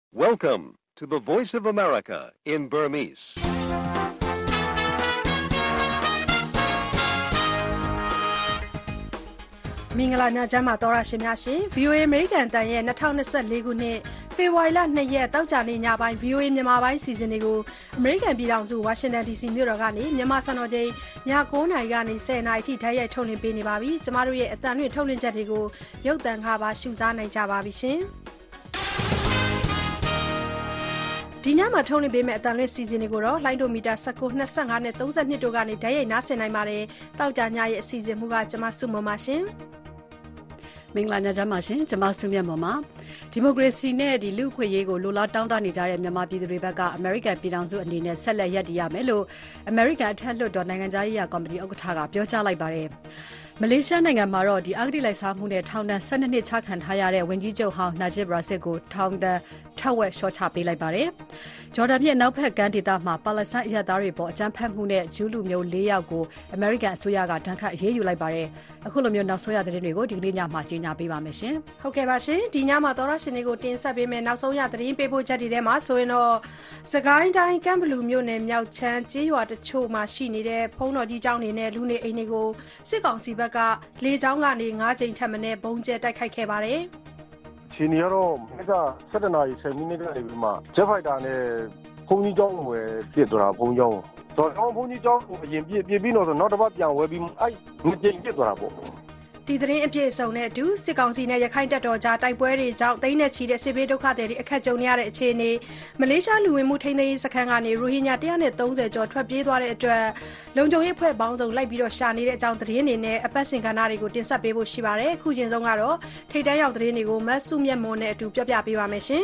Welcome to the Voice of America in Burmese. ။မင်္ဂလာညချမ်းပါသောရရှင်များရှင် VOA American တန်ရဲ့2024ခုနှစ်ဖေဖော်ဝါရီလ2ရက်တောက်ကြနေ့ညပိုင်း VOA မြန်မာပိုင်းစီစဉ်တွေကို American ပြည်ထောင်စု Washington DC မြို့တော်ကနေမြန်မာစံတော်ချိန်ည9:00 နာရီကနေ10:00 နာရီထိဓာတ်ရိုက်ထုတ်လွှင့်ပေးနေပါပြီ။ကျမတို့ရဲ့အသံလွှင့်ထုတ်လွှင့်ချက်တွေကိုရုပ်သံခါပါရှုစားနိုင်ကြပါပြီရှင်။ဒီညမှာထုတ်လွှင့်ပေးမယ့်အတန်လွှင့်စီစဉ်တွေကိုတော့လိုင်းဒိုမီတာ19 25နဲ့32တို့ကနေဓာတ်ရိုက်နားဆင်နိုင်ပါတယ်။တောက်ကြညရဲ့အစီအစဉ်မှုကကျမစုမပါရှင်။မင်္ဂလာညချမ်းပါရှင်ကျွန်မဆုမြတ်မော်ပါဒီမိုကရေစီနဲ့လူ့အခွင့်အရေးကိုလိုလားတောင်းတနေကြတဲ့မြန်မာပြည်သူတွေဘက်ကအမေရိကန်ပြည်ထောင်စုအနေနဲ့ဆက်လက်ရပ်တည်ရမယ်လို့အမေရိကန်အထက်လွှတ်တော်နိုင်ငံသားရေးရာကော်မတီဥက္ကဋ္ဌကပြောကြားလိုက်ပါတယ်မလေးရှားနိုင်ငံမှာတော့အဂတိလိုက်စားမှုနဲ့ထောင်ဒဏ်12နှစ်ချခံထားရတဲ့ဝန်ကြီးချုပ်ဟောင်းနာဂျစ်ဘရာစစ်ကိုထောင်ဒဏ်ထပ်ဝက်လျှော့ချပေးလိုက်ပါတယ်ဂျော်ဒန်ပြည်နောက်ဘက်ကမ်းဒေသမှာပါလက်စတိုင်းအရပ်သားတွေပေါ်အကြမ်းဖက်မှုနဲ့ဂျူးလူမျိုး4ယောက်ကိုအမေရိကန်အစိုးရကဒဏ်ခတ်အရေးယူလိုက်ပါတယ်အခုလိုမျိုးနောက်ဆုံးရသတင်းတွေကိုဒီကနေ့ညမှာကြေညာပေးပါမယ်ရှင်ဟုတ်ကဲ့ပါရှင်ဒီညမှာသောရရှင်တွေကိုတင်ဆက်ပေးမယ်နောက်ဆုံးရသတင်းပေးပို့ချက်တွေထဲမှာဆိုရင်တော့စကိုင်းတိုင်းကမ်ဘလူမြို့နယ်မြောက်ချမ်းကျေးရွာတချို့မှာရှိနေတဲ့ဖုံးတော်ကြီးကျောင်းတွေနဲ့လူနေအိမ်တွေကိုစစ်ကောင်စီဘက်ကလေကြောင်းကနေ9ကြိမ်ထပ်မံဘုံကျဲတိုက်ခိုက်ခဲ့ပါတယ်ဒီနေ့ကတော့မက7နာရီ10မိနစ်ကနေပြီးမှဂျက်ဖိုက်တာနဲ့ဖုန်ကြီးကျောင်းဝယ်ပြစ်သွားတာဖုန်ကျောင်းတော့ဖုန်ကြီးကျောင်းကိုအရင်ပြစ်ပြီးတော့ဆိုနောက်တစ်ပတ်ပြန်ဝယ်ပြီးအဲ့ငကြိမ်ပြစ်သွားတာပေါ့ဒီသတင်းအပြည့်အစုံနဲ့အတူစစ်ကောင်စီနဲ့ရခိုင်တပ်တော်ကြားတိုက်ပွဲတွေကြောင့်တိန်းနဲ့ချီတဲ့စစ်ဘေးဒုက္ခသည်တွေအခက်ကြုံနေရတဲ့အခြေအနေမလေးရှားလူဝင်မှုထိန်းသိမ်းရေးစခန်းကနေရိုဟင်ဂျာ130ကျော်ထွက်ပြေးသွားတဲ့အတွက်လုံခြုံရေးဖွဲ့ပေါင်းစုံလိုက်ပြီးတော့ရှာနေတဲ့အကြောင်းသတင်းတွေနဲ့အပတ်စဉ်ကဏ္ဍတွေကိုတင်ဆက်ပေးဖို့ရှိပါတယ်အခုချိန်ဆုံးကတော့ထိပ်တန်းရောက်သတင်းတွေကိုမတ်စုမြတ်မွန်နဲ့အတူပြောပြပေးပါမယ်ရှင်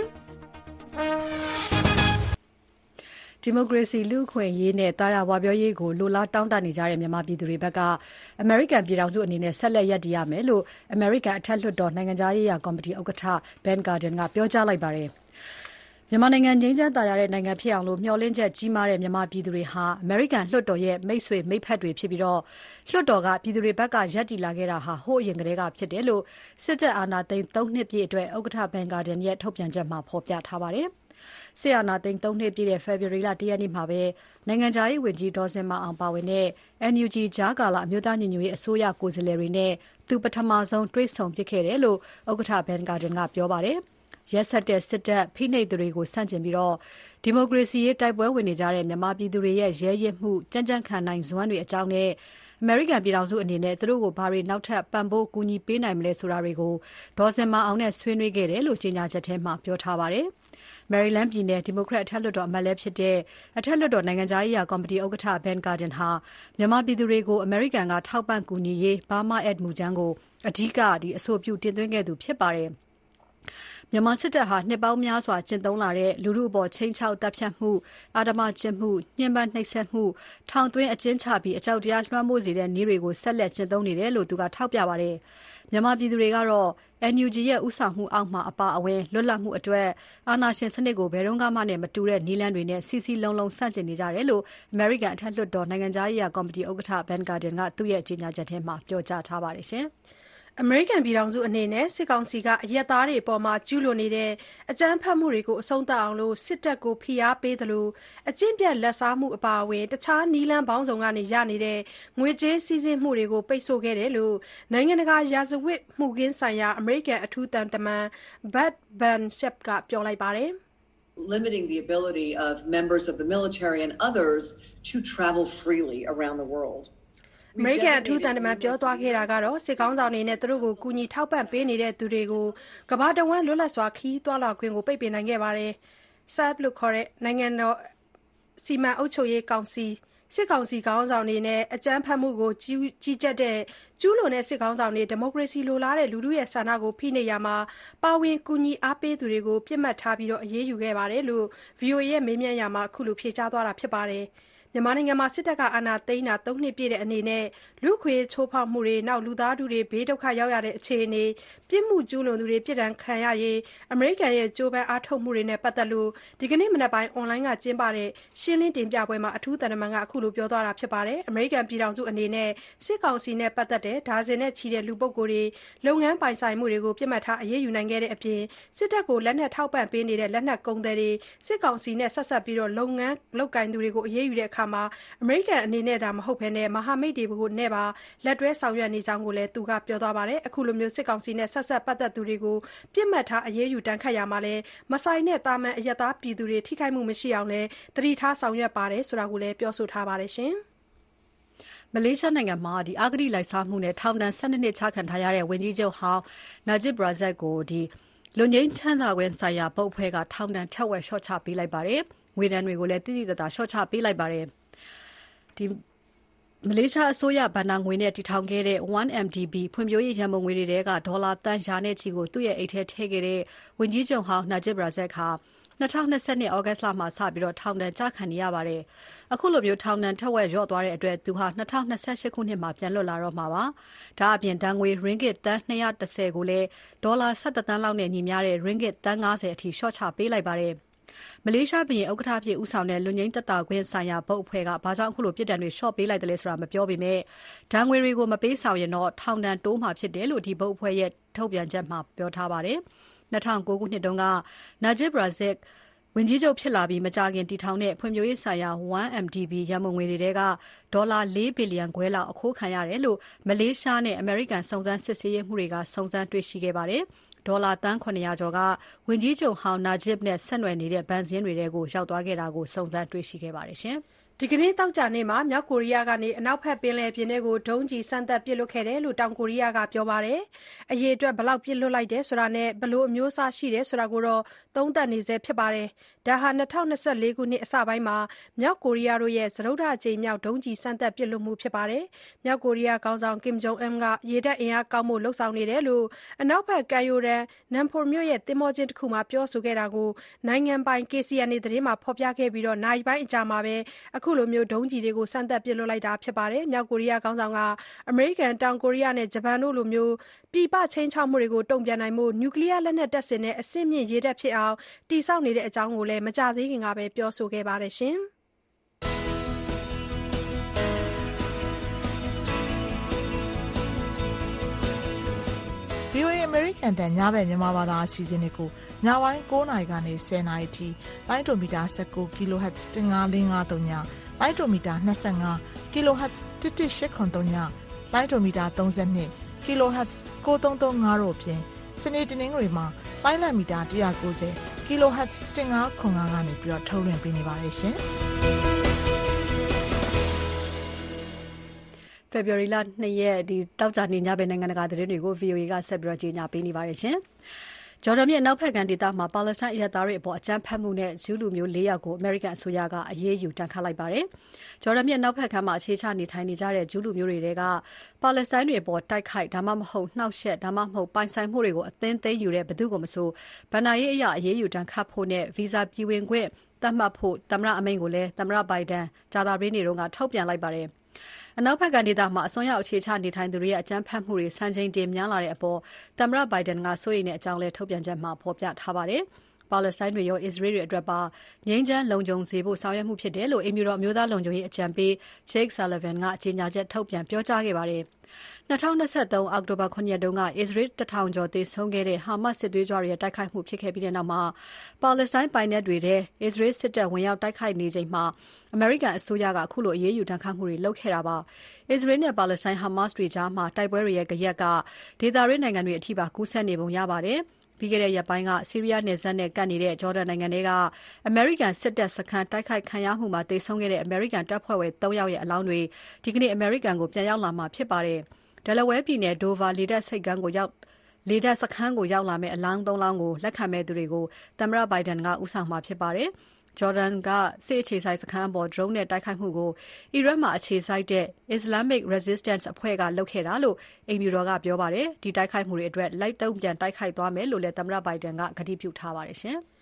ဒီမိုကရေစီလူ့အခွင့်အရေးနဲ့တာယာဝပြောရေးကိုလိုလားတောင်းတနေကြတဲ့မြန်မာပြည်သူတွေဘက်ကအမေရိကန်ပြည်ထောင်စုအနေနဲ့ဆက်လက်ရပ်တည်ရမယ်လို့အမေရိကန်အထက်လွှတ်တော်နိုင်ငံသားရေးရာကော်မတီဥက္ကဋ္ဌ Ben Cardin ကပြောကြားလိုက်ပါတယ်။မြန်မာနိုင်ငံငြိမ်းချမ်းသာယာတဲ့နိုင်ငံဖြစ်အောင်လို့မျှော်လင့်ချက်ကြီးမားတဲ့မြန်မာပြည်သူတွေဟာအမေရိကန်လွှတ်တော်ရဲ့မိတ်ဆွေမိတ်ဖက်တွေဖြစ်ပြီးတော့လွှတ်တော်ကပြည်သူတွေဘက်ကရပ်တည်လာခဲ့တာဟာဟိုးအရင်ကတည်းကဖြစ်တယ်လို့စစ်တပ်အာဏာသိမ်း3နှစ်ပြည့်အတွက်ဥက္ကဋ္ဌ Ben Cardin ရဲ့ထုတ်ပြန်ချက်မှာဖော်ပြထားပါတယ်။ဆီယနာသိန်း3နှစ်ပြည့်တဲ့ February လ1ရက်နေ့မှာပဲနိုင်ငံခြားရေးဝန်ကြီးဒေါ်စင်မာအောင်ပါဝင်တဲ့ NUG ကြားကာလအမျိုးသားညီညွတ်ရေးအစိုးရကိုယ်စားလှယ်တွေနဲ့သူပထမဆုံးတွေ့ဆုံဖြစ်ခဲ့တယ်လို့ဥက္ကဋ္ဌ Ben Cardin ကပြောပါတယ်။ရက်ဆက်တဲ့စစ်တပ်ဖိနှိပ်သူတွေကိုဆန့်ကျင်ပြီးတော့ဒီမိုကရေစီရေးတိုက်ပွဲဝင်နေကြတဲ့မြန်မာပြည်သူတွေရဲ့ရဲရင့်မှုကြံ့ကြံ့ခံနိုင်စွမ်းတွေအကြောင်းနဲ့အမေရိကန်ပြည်ထောင်စုအနေနဲ့သူတို့ကိုဘာတွေနောက်ထပ်ပံ့ပိုးကူညီပေးနိုင်မလဲဆိုတာတွေကိုဒေါ်စင်မာအောင်နဲ့ဆွေးနွေးခဲ့တယ်လို့ကြေညာချက်ထဲမှာပြောထားပါတယ်။ Maryland ပြည်နယ်ဒီမိုကရက်အထက်လွှတ်တော်အမတ်လည်းဖြစ်တဲ့အထက်လွှတ်တော်နိုင်ငံသားရေးရာကော်မတီဥက္ကဋ္ဌ Ben Cardin ဟာမြန်မာပြည်သူတွေကိုအမေရိကန်ကထောက်ပံ့ကူညီရေး Burma Aid မူကြမ်းကိုအဓိကအဆိုပြုတင်သွင်းခဲ့သူဖြစ်ပါတယ်။မြန်မာစစ်တပ်ဟာနှစ်ပေါင်းများစွာကျင့်သုံးလာတဲ့လူထုအပေါ်ချိန်ချောက်တပ်ဖြတ်မှုအာဓမ္မကျင့်မှုညှဉ်းပန်းနှိပ်စက်မှုထောင်သွင်းအကျဉ်းချပြီးအကြောက်တရားလွှမ်းမိုးစေတဲ့နည်းတွေကိုဆက်လက်ကျင့်သုံးနေတယ်လို့သူကထောက်ပြပါတယ်။မြန်မာပြည်သူတွေကတော့ NUG ရဲ့ဥဆောင်မှုအောက်မှာအပါအဝင်လွတ်လပ်မှုအတွက်အာဏာရှင်စနစ်ကိုဘယ်တော့မှနဲ့မတူတဲ့နည်းလမ်းတွေနဲ့စီစီလုံးလုံးဆန့်ကျင်နေကြတယ်လို့ American အထက်လွှတ်တော်နိုင်ငံသားရေးရာကော်မတီဥက္ကဋ္ဌ Ben Cardin ကသူ့ရဲ့ကြေညာချက်ထဲမှာပြောကြားထားပါတယ်ရှင်။အမေရိကန်ပြည်ထောင်စုအနေနဲ့စစ်ကောင်စီကအရက်သားတွေအပေါ်မှာကျူးလွန်နေတဲ့အကြမ်းဖက်မှုတွေကိုအဆုံးသတ်အောင်လို့စစ်တပ်ကိုဖိအားပေးသလိုအကျင့်ပြတ်လက်စားမှုအပါအဝင်တခြားနည်းလမ်းပေါင်းစုံကနေရနေတဲ့ငွေကြေးစည်းစိမ်မှုတွေကိုပိတ်ဆို့ခဲ့တယ်လို့နိုင်ငံတကာရာဇဝတ်မှုခင်းဆိုင်ရာအမေရိကန်အထူးသံတမန် Bud Bennett ကပြောလိုက်ပါတယ် limiting the ability of members of the military and others to travel freely around the world အမေရိကန်အထူးသံတမန်ပြောသွားခဲ့တာကတော့စစ်ကောင်းဆောင်တွေနဲ့သူတို့ကိုကူညီထောက်ပံ့ပေးနေတဲ့သူတွေကိုကမ္ဘာတဝန်းလွတ်လပ်စွာခရီးသွားလာခွင့်ကိုပိတ်ပင်နိုင်ခဲ့ပါတယ်။ SAP လို့ခေါ်တဲ့နိုင်ငံတော်စီမံအုပ်ချုပ်ရေးကောင်စီစစ်ကောင်စီခေါင်းဆောင်တွေနဲ့အကြမ်းဖက်မှုကိုကြီးကြပ်တဲ့ကျူးလွန်တဲ့စစ်ခေါင်းဆောင်တွေဒီမိုကရေစီလိုလားတဲ့လူထုရဲ့ဆန္ဒကိုဖိနှိပ်ရမှာပါဝင်ကူညီအားပေးသူတွေကိုပြစ်မှတ်ထားပြီးအရေးယူခဲ့ပါတယ်လို့ VOA ရဲ့မေးမြန်းရာမှာအခုလိုဖြေကြားသွားတာဖြစ်ပါတယ်။မြန်မာနိုင်ငံမှာစစ်တပ်ကအာဏာသိမ်းတာ3နှစ်ပြည့်တဲ့အနေနဲ့လူ့အခွင့်အရေးချိုးဖောက်မှုတွေလူသားထုတွေဘေးဒုက္ခရောက်ရတဲ့အခြေအနေပြစ်မှုကျူးလွန်သူတွေပြစ်ဒဏ်ခံရရေးအမေရိကန်ရဲ့ကြိုးပမ်းအားထုတ်မှုတွေနဲ့ပတ်သက်လို့ဒီကနေ့မနက်ပိုင်းအွန်လိုင်းကကျင်းပတဲ့ရှင်းလင်းတင်ပြပွဲမှာအထူးသံတမန်ကအခုလိုပြောသွားတာဖြစ်ပါတယ်။အမေရိကန်ပြည်ထောင်စုအနေနဲ့စစ်ကောင်စီနဲ့ပတ်သက်တဲ့ဒါဇင်နဲ့ချီတဲ့လူပုဂ္ဂိုလ်တွေလုပ်ငန်းပိုင်ဆိုင်မှုတွေကိုပြစ်မှတ်ထားအရေးယူနိုင်ခဲ့တဲ့အပြင်စစ်တပ်ကိုလက်နက်ထောက်ပံ့ပေးနေတဲ့လက်နက်ကုန်သည်တွေစစ်ကောင်စီနဲ့ဆက်ဆက်ပြီးလုပ်ငန်းလုပ်ကိုင်သူတွေကိုအရေးယူတဲ့အခါမှာအမေရိကန်အနေနဲ့ဒါမဟုတ်ဘဲမဟာမိတ်တွေနဲ့ပါလက်တွဲဆောင်ရွက်နေကြောင်းကိုလည်းသူကပြောသွားပါတယ်။အခုလိုမျိုးစစ်ကောင်စီနဲ့ဆက်ဆက်ပတ်သက်သူတွေကိုပြစ်မှတ်ထားအရေးယူတန်းခတ်ရမှာလည်းမဆိုင်တဲ့တာမန်အရပ်သားပြည်သူတွေထိခိုက်မှုမရှိအောင်လည်းသတိထားဆောင်ရွက်ပါတယ်ဆိုတာကိုလည်းပြောဆိုထားပါတယ်ရှင်။မလေးရှားနိုင်ငံမှာအဂတိလိုက်စားမှုနဲ့ထောင်ဒဏ်12နှစ်ချခံထားရတဲ့ဝန်ကြီးချုပ်ဟောင်း Najib Razak ကိုလွတ်ငြိမ်းချမ်းသာခွင့်ဆိုင်ရာဘုတ်အဖွဲ့ကထောင်ဒဏ်ထက်ဝက်လျှော့ချပေးလိုက်ပါတယ်။ငွေဒဏ်တွေကိုလည်းတိတိကျကျလျှော့ချပေးလိုက်ပါတယ်။မလေးရှားအစိုးရဘဏ္ဍာငွေနဲ့တည်ထောင်ခဲ့တဲ့ 1MDB ဖွံ့ဖြိုးရေးရန်ပုံငွေတွေထဲကဒေါ်လာသန်းရာနဲ့ချီကိုသူ့ရဲ့အိတ်ထဲထည့်ခဲ့တဲ့ဝန်ကြီးချုပ်ဟောင်း Najib Razak ဟာ2022 ဩဂတ်လမှာစပြီးထောင်ဒဏ်ကျခံနေရပါတယ်။အခုလိုမျိုးထောင်ဒဏ်ထက်ဝက်လျော့သွားတဲ့အတွက်သူဟာ2028ခုနှစ်မှာပြန်လွတ်လာတော့မှာပါ။ဒါအပြင်ဒဏ်ငွေ ringgit သန်း210ကိုလည်းဒေါ်လာ17သန်းလောက်နဲ့ညီမျှတဲ့ ringgit သန်း90အထိလျှော့ချပေးလိုက်ပါတယ်။မလေးရှားဘုရင်ဥက္ကဋ္ဌအဖြစ်ဦးဆောင်တဲ့လွတ်ငြိမ်းသက်သာခွင့်ဆိုင်ရာဘုတ်အဖွဲ့ကဘာကြောင့်အခုလိုပြစ်ဒဏ်တွေလျှော့ပေးလိုက်တယ်လဲဆိုတာမပြောပေမဲ့ဒဏ်ငွေတွေကိုမပေးဆောင်ရင်တော့ထောင်ဒဏ်တိုးမှာဖြစ်တယ်လို့ဒီဘုတ်အဖွဲ့ရဲ့ထုတ်ပြန်ချက်မှာပြောထားပါတယ်။2009ခုနှစ်တုန်းက Najib Razak ဝန်ကြီးချုပ်ဖြစ်လာပြီးမကြာခင်တည်ထောင်တဲ့ဖွံ့ဖြိုးရေးဆိုင်ရာ 1MDB ရန်ပုံငွေတွေထဲကဒေါ်လာ4ဘီလီယံခွဲလောက်အခိုးခံရတယ်လို့မလေးရှားနဲ့အမေရိကန်စုံစမ်းစစ်ဆေးရေးမှုတွေကစုံစမ်းတွေ့ရှိခဲ့ပါတယ်။ဒေါ်လာသန်း900ကျော်ကဝန်ကြီးချုပ်ဟောင်း Najib နဲ့ဆက်နွယ်နေတဲ့ဘဏ်စာရင်းတွေထဲကိုရောက်သွားခဲ့တာကိုစုံစမ်းတွေ့ရှိခဲ့ပါတယ်ရှင်။ဒီကနေ့သောကြာနေ့မှာမြောက်ကိုရီးယားကနေအနောက်ဘက်ပင်လယ်ပြင်ထဲကိုဒုံးကျည်စမ်းသပ်ပစ်လွှတ်ခဲ့တယ်လို့တောင်ကိုရီးယားကပြောပါတယ်။အရေအတွက်ဘယ်လောက်ပစ်လွှတ်လိုက်တယ်ဆိုတာနဲ့ဘယ်လိုအမျိုးအစားရှိတယ်ဆိုတာကိုတော့သုံးသပ်နေဆဲဖြစ်ပါတယ်။ဒါဟာ2024ခုနှစ်အစပိုင်းမှာမြောက်ကိုရီးယားတို့ရဲ့စတုတ္ထအကြိမ်မြောက်ဒုံးကျည်စမ်းသပ်ပစ်လွှတ်မှုဖြစ်ပါတယ်။မြောက်ကိုရီးယားခေါင်းဆောင် Kim Jong Un ကရေတပ်အင်အားကောင်းဖို့လှုံ့ဆော်နေတယ်လို့အနောက်ဘက်ကမ်းရိုးတန်းနမ်ဖိုမြို့ရဲ့သင်္ဘောကျင်းတစ်ခုမှာပြောဆိုခဲ့တာကိုနိုင်ငံပိုင် KCNA သတင်းမှာဖော်ပြခဲ့ပြီးနာရီပိုင်းအကြာမှာပဲအခုလိုမျိုးဒုံးကျည်တွေကိုစမ်းသပ်ပစ်လွှတ်လိုက်တာဖြစ်ပါတယ်။မြောက်ကိုရီးယားခေါင်းဆောင်ကအမေရိကန်တောင်ကိုရီးယားနဲ့ဂျပန်တို့လိုမျိုးပြည်ပချင်းချောက်မှုတွေကိုတုံ့ပြန်နိုင်မှုနျူကလ িয়ার လက်နက်တပ်ဆင်တဲ့အဆင့်မြင့်ရေတပ်ဖြစ်အောင်တည်ဆောက်နေတဲ့အကြောင်းကိုလည်းမကြသေးခင်ကပဲပြောဆိုခဲ့ပါတယ်ရှင်။ VOA American တန်ညဘက်မြန်မာဘာသာအစီအစဉ်တွေကိုညပိုင်း9:00နာရီကနေ10:00နာရီထိလိုင်းဒိုမီတာ19 kHz 15553ညလိုင်းဒိုမီတာ25 kHz 11803ညလိုင်းဒိုမီတာ32 kHz 9335တို့အပြင်စနေတနင်္ဂနွေမှာလိုင်းလံမီတာ190 kHz 1505ကနေပြီးတော့ထုတ်လွှင့်ပေးနေပါတယ်ရှင်။ February လ2ရက်တောက်ကြနေညဘက်နိုင်ငံတကာသတင်းတွေကို VOA ကဆက်ပြီးကြီးညာပေးနေပါတယ်ရှင်။ဂျော်ဒန်ပြည်အနောက်ဘက်ကမ်းဒေသမှာပါလက်စတိုင်းအရပ်သားတွေအပေါ်အကြမ်းဖက်မှုနဲ့ဂျူးလူမျိုး4ယောက်ကိုအမေရိကန်အစိုးရကအရေးယူတန်ခတ်လိုက်ပါတယ်။ဂျော်ဒန်ပြည်အနောက်ဘက်ကမ်းမှာအခြေချနေထိုင်နေကြတဲ့ဂျူးလူမျိုးတွေကပါလက်စတိုင်းတွေအပေါ်တိုက်ခိုက်ဒါမှမဟုတ်နှောက်ယှက်ဒါမှမဟုတ်ပိုင်ဆိုင်မှုတွေကိုအသင်းသိမ်းယူတဲ့ဘယ်သူကိုမဆိုဗန်နာရေးအရာအရေးယူတန်ခတ်ဖို့နဲ့ဗီဇာပြည်ဝင်ခွင့်သတ်မှတ်ဖို့သမ္မတအမိန့်ကိုလည်းသမ္မတဘိုင်ဒန်ကြာသပတေးနေ့တုန်းကထုတ်ပြန်လိုက်ပါတယ်။အနောက်ဘက်ကဒေသမှာအစွန်းရောက်အခြေချနေထိုင်သူတွေရဲ့အကြမ်းဖက်မှုတွေစံချိန်တင်များလာတဲ့အပေါ်သမ္မတဘိုင်ဒန်ကစိုးရိမ်တဲ့အကြောင်းလည်းထုတ်ပြန်ချက်မှာဖော်ပြထားပါတယ်။ပါလက်စတိုင်းတွေရောအစ္စရေးတွေအတွက်ပါငြိမ်းချမ်းလုံခြုံစေဖို့ဆောင်ရွက်မှုဖြစ်တယ်လို့အိမ်ဖြူတော်အမျိုးသားလုံခြုံရေးအကြံပေး Jake Sullivan ကကြေညာချက်ထုတ်ပြန်ပြောကြားခဲ့ပါတယ်။2023အောက်တိုဘာ9ရက်တုန်းကအစ္စရေး1000ကျော်သေဆုံးခဲ့တဲ့ဟာမတ်စစ်သွေးကြွတွေရဲ့တိုက်ခိုက်မှုဖြစ်ခဲ့ပြီးတဲ့နောက်မှာပါလက်စတိုင်းပိုင်နက်တွေထဲအစ္စရေးစစ်တပ်ဝင်ရောက်တိုက်ခိုက်နေချိန်မှာအမေရိကန်အစိုးရကအခုလိုအရေးယူတန်ခတ်မှုတွေလုပ်ခဲ့တာပါ။အစ္စရေးနဲ့ပါလက်စတိုင်းဟာမတ်တွေကြားမှာတိုက်ပွဲတွေရဲ့ကြရက်ကဒေသတွင်းနိုင်ငံတွေအထိပါကူးစက်နေပုံရပါတယ်။ပြီးခဲ့တဲ့ရက်ပိုင်းကဆီးရီးယားနယ်စပ်နဲ့ကပ်နေတဲ့ဂျော်ဒန်နိုင်ငံတွေကအမေရိကန်စစ်တပ်စခန်းတိုက်ခိုက်ခံရမှုမှာသေဆုံးခဲ့တဲ့အမေရိကန်တပ်ဖွဲ့ဝင်3ယောက်ရဲ့အလောင်းတွေဒီကနေ့အမေရိကန်ကိုပြန်ရောက်လာမှာဖြစ်ပါတယ်။ Delaware ပြည်နယ် Dover လေတပ်စခန်းကိုရောက်လာမယ့်အလောင်း3လောင်းကိုလက်ခံမဲ့သူတွေကိုသမ္မတဘိုင်ဒန်ကဦးဆောင်မှာဖြစ်ပါတယ်။ဂျော်ဒန်ကစစ်အခြေစိုက်စခန်းပေါ် drone နဲ့တိုက်ခိုက်မှုကိုအီရတ်မှာအခြေစိုက်တဲ့ Islamic Resistance အဖွဲ့ကလုပ်ခဲ့တာလို့အိမ်ဖြူတော်ကပြောပါတယ်။ဒီတိုက်ခိုက်မှုတွေအတွက်လိုက်တုံ့ပြန်တိုက်ခိုက်သွားမယ်လို့လည်းသမ္မတဘိုင်ဒန်ကကတိပြုထားပါတယ်ရှင်။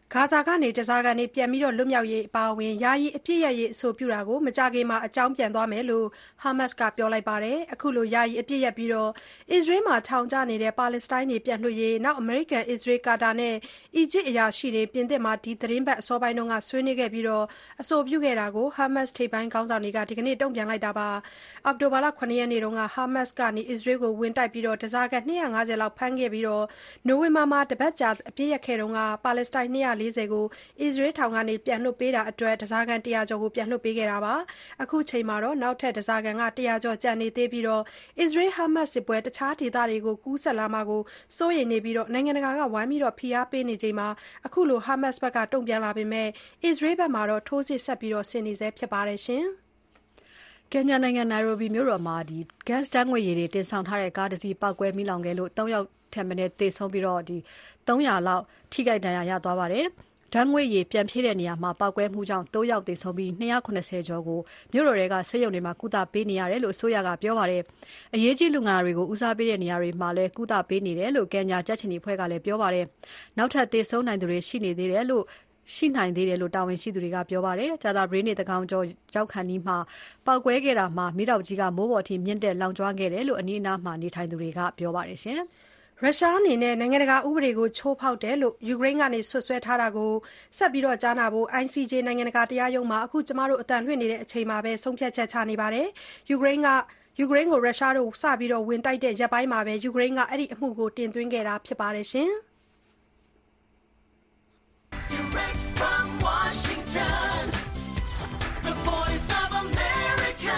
ဂါဇာကနေဓားစာခံတွေပြန်ပြီးလွတ်မြောက်ရေးအပါအဝင်ယာယီအပစ်ရပ်ရေးအဆိုပြုတာကိုမကြာခင်မှာအကြောင်းပြန်သွားမယ်လို့ဟာမတ်စ်ကပြောလိုက်ပါတယ်။အခုလိုယာယီအပစ်ရပ်ပြီးအစ္စရေးမှာထောင်ကျနေတဲ့ပါလက်စတိုင်းတွေပြန်လွှတ်ရေးနောက်အမေရိကန်၊အစ္စရေး၊ကာတာနဲ့အီဂျစ်အရာရှိတွေပြင်သစ်မှာဒီသီတင်းပတ်အစောပိုင်းကဆွေးနွေးခဲ့ပြီးအဆိုပြုခဲ့တာကိုဟာမတ်စ်ထိပ်ပိုင်းခေါင်းဆောင်တွေကဒီကနေ့တုံ့ပြန်လိုက်တာပါ။အောက်တိုဘာလ 7 ရက်နေ့ကဟာမတ်စ်ကနေအစ္စရေးကိုဝင်တိုက်ပြီးဓားစာခံ250လောက်ဖမ်းခဲ့ပြီးနိုဝင်ဘာမှာတပတ်ကြာအပစ်ရပ်ခဲ့တုန်းကပါလက်စတိုင်း240ကိုအစ္စရေးထောင်ကနေပြန်လွှတ်ပေးတာအတွက်ဓားစာခံ100ကျော်ကိုပြန်လွှတ်ပေးခဲ့တာပါ။အခုချိန်မှာနောက်ထပ်ဓားစာခံ100ကျော်ကျန်နေသေးပြီးအစ္စရေး-ဟာမတ်စ်စစ်ပွဲတခြားဒေသတွေကိုကူးစက်လာမှာကိုစိုးရိမ်နေပြီးနိုင်ငံတကာကဝိုင်းပြီးဖိအားပေးနေချိန်မှာအခုလိုဟာမတ်စ်ဘက်ကတုံ့ပြန်လာပေမဲ့အစ္စရေးဘက်မှာထိုးစစ်ဆက်ပြီးဆင်နေဆဲဖြစ်ပါတယ်။ကင်ညာနိုင်ငံနိုင်ရိုဘီမြို့တော်မှာဂတ်စ်ဓာတ်ငွေ့ရည်တွေတင်ဆောင်ထားတဲ့ကားတစ်စီးပေါက်ကွဲမိလောင်ခဲ့လို့3ယောက်ထက်မနည်းသေဆုံးပြီး300လောက်ထိခိုက်ဒဏ်ရာရသွားပါတယ်။ဓာတ်ငွေ့ရည်ပြန်ဖြည့်တဲ့နေရာမှာပေါက်ကွဲမှုကြောင့်3ယောက်သေဆုံးပြီး290ကျော်ကိုမြို့တော်တွေကဆေးရုံတွေမှာကုသပေးနေရတယ်လို့အစိုးရကပြောပါတယ်။အရေးကြီးလူနာတွေကိုဦးစားပေးတဲ့နေရာတွေမှာလည်းကုသပေးနေတယ်လို့ကင်ညာကြက်ချနီအဖွဲ့ကလည်းပြောပါတယ်။နောက်ထပ်သေဆုံးနိုင်သူတွေရှိနိုင်သေးတယ်လို့တာဝန်ရှိသူတွေကပြောပါတယ်။ကြာသပတေးနေ့သန်းခေါင်ကျော်ရောက်ခါနီးမှာပေါက်ကွဲခဲ့တာမှာမီးတောက်ကြီးကမိုးပေါ်အထိမြင့်တက်လောင်ကျွမ်းခဲ့တယ်လို့အနီးအနားမှာနေထိုင်သူတွေကပြောပါတယ်။ရုရှားအနေနဲ့နိုင်ငံတကာဥပဒေကိုချိုးဖောက်တယ်လို့ယူကရိန်းကစွပ်စွဲထားတာကိုဆက်ပြီးကြားနာဖို့ ICJ နိုင်ငံတကာတရားရုံးမှာအခုကျွန်မတို့အသံလွှင့်နေတဲ့အချိန်မှာပဲဆုံးဖြတ်ချက်ချနေပါတယ်။ယူကရိန်းကိုရုရှားတို့စပြီးဝင်တိုက်တဲ့ရက်ပိုင်းမှာပဲယူကရိန်းကအဲ့ဒီအမှုကိုတင်သွင်းခဲ့တာဖြစ်ပါတယ်ရှင်။ Direct from Washington, the voice of America,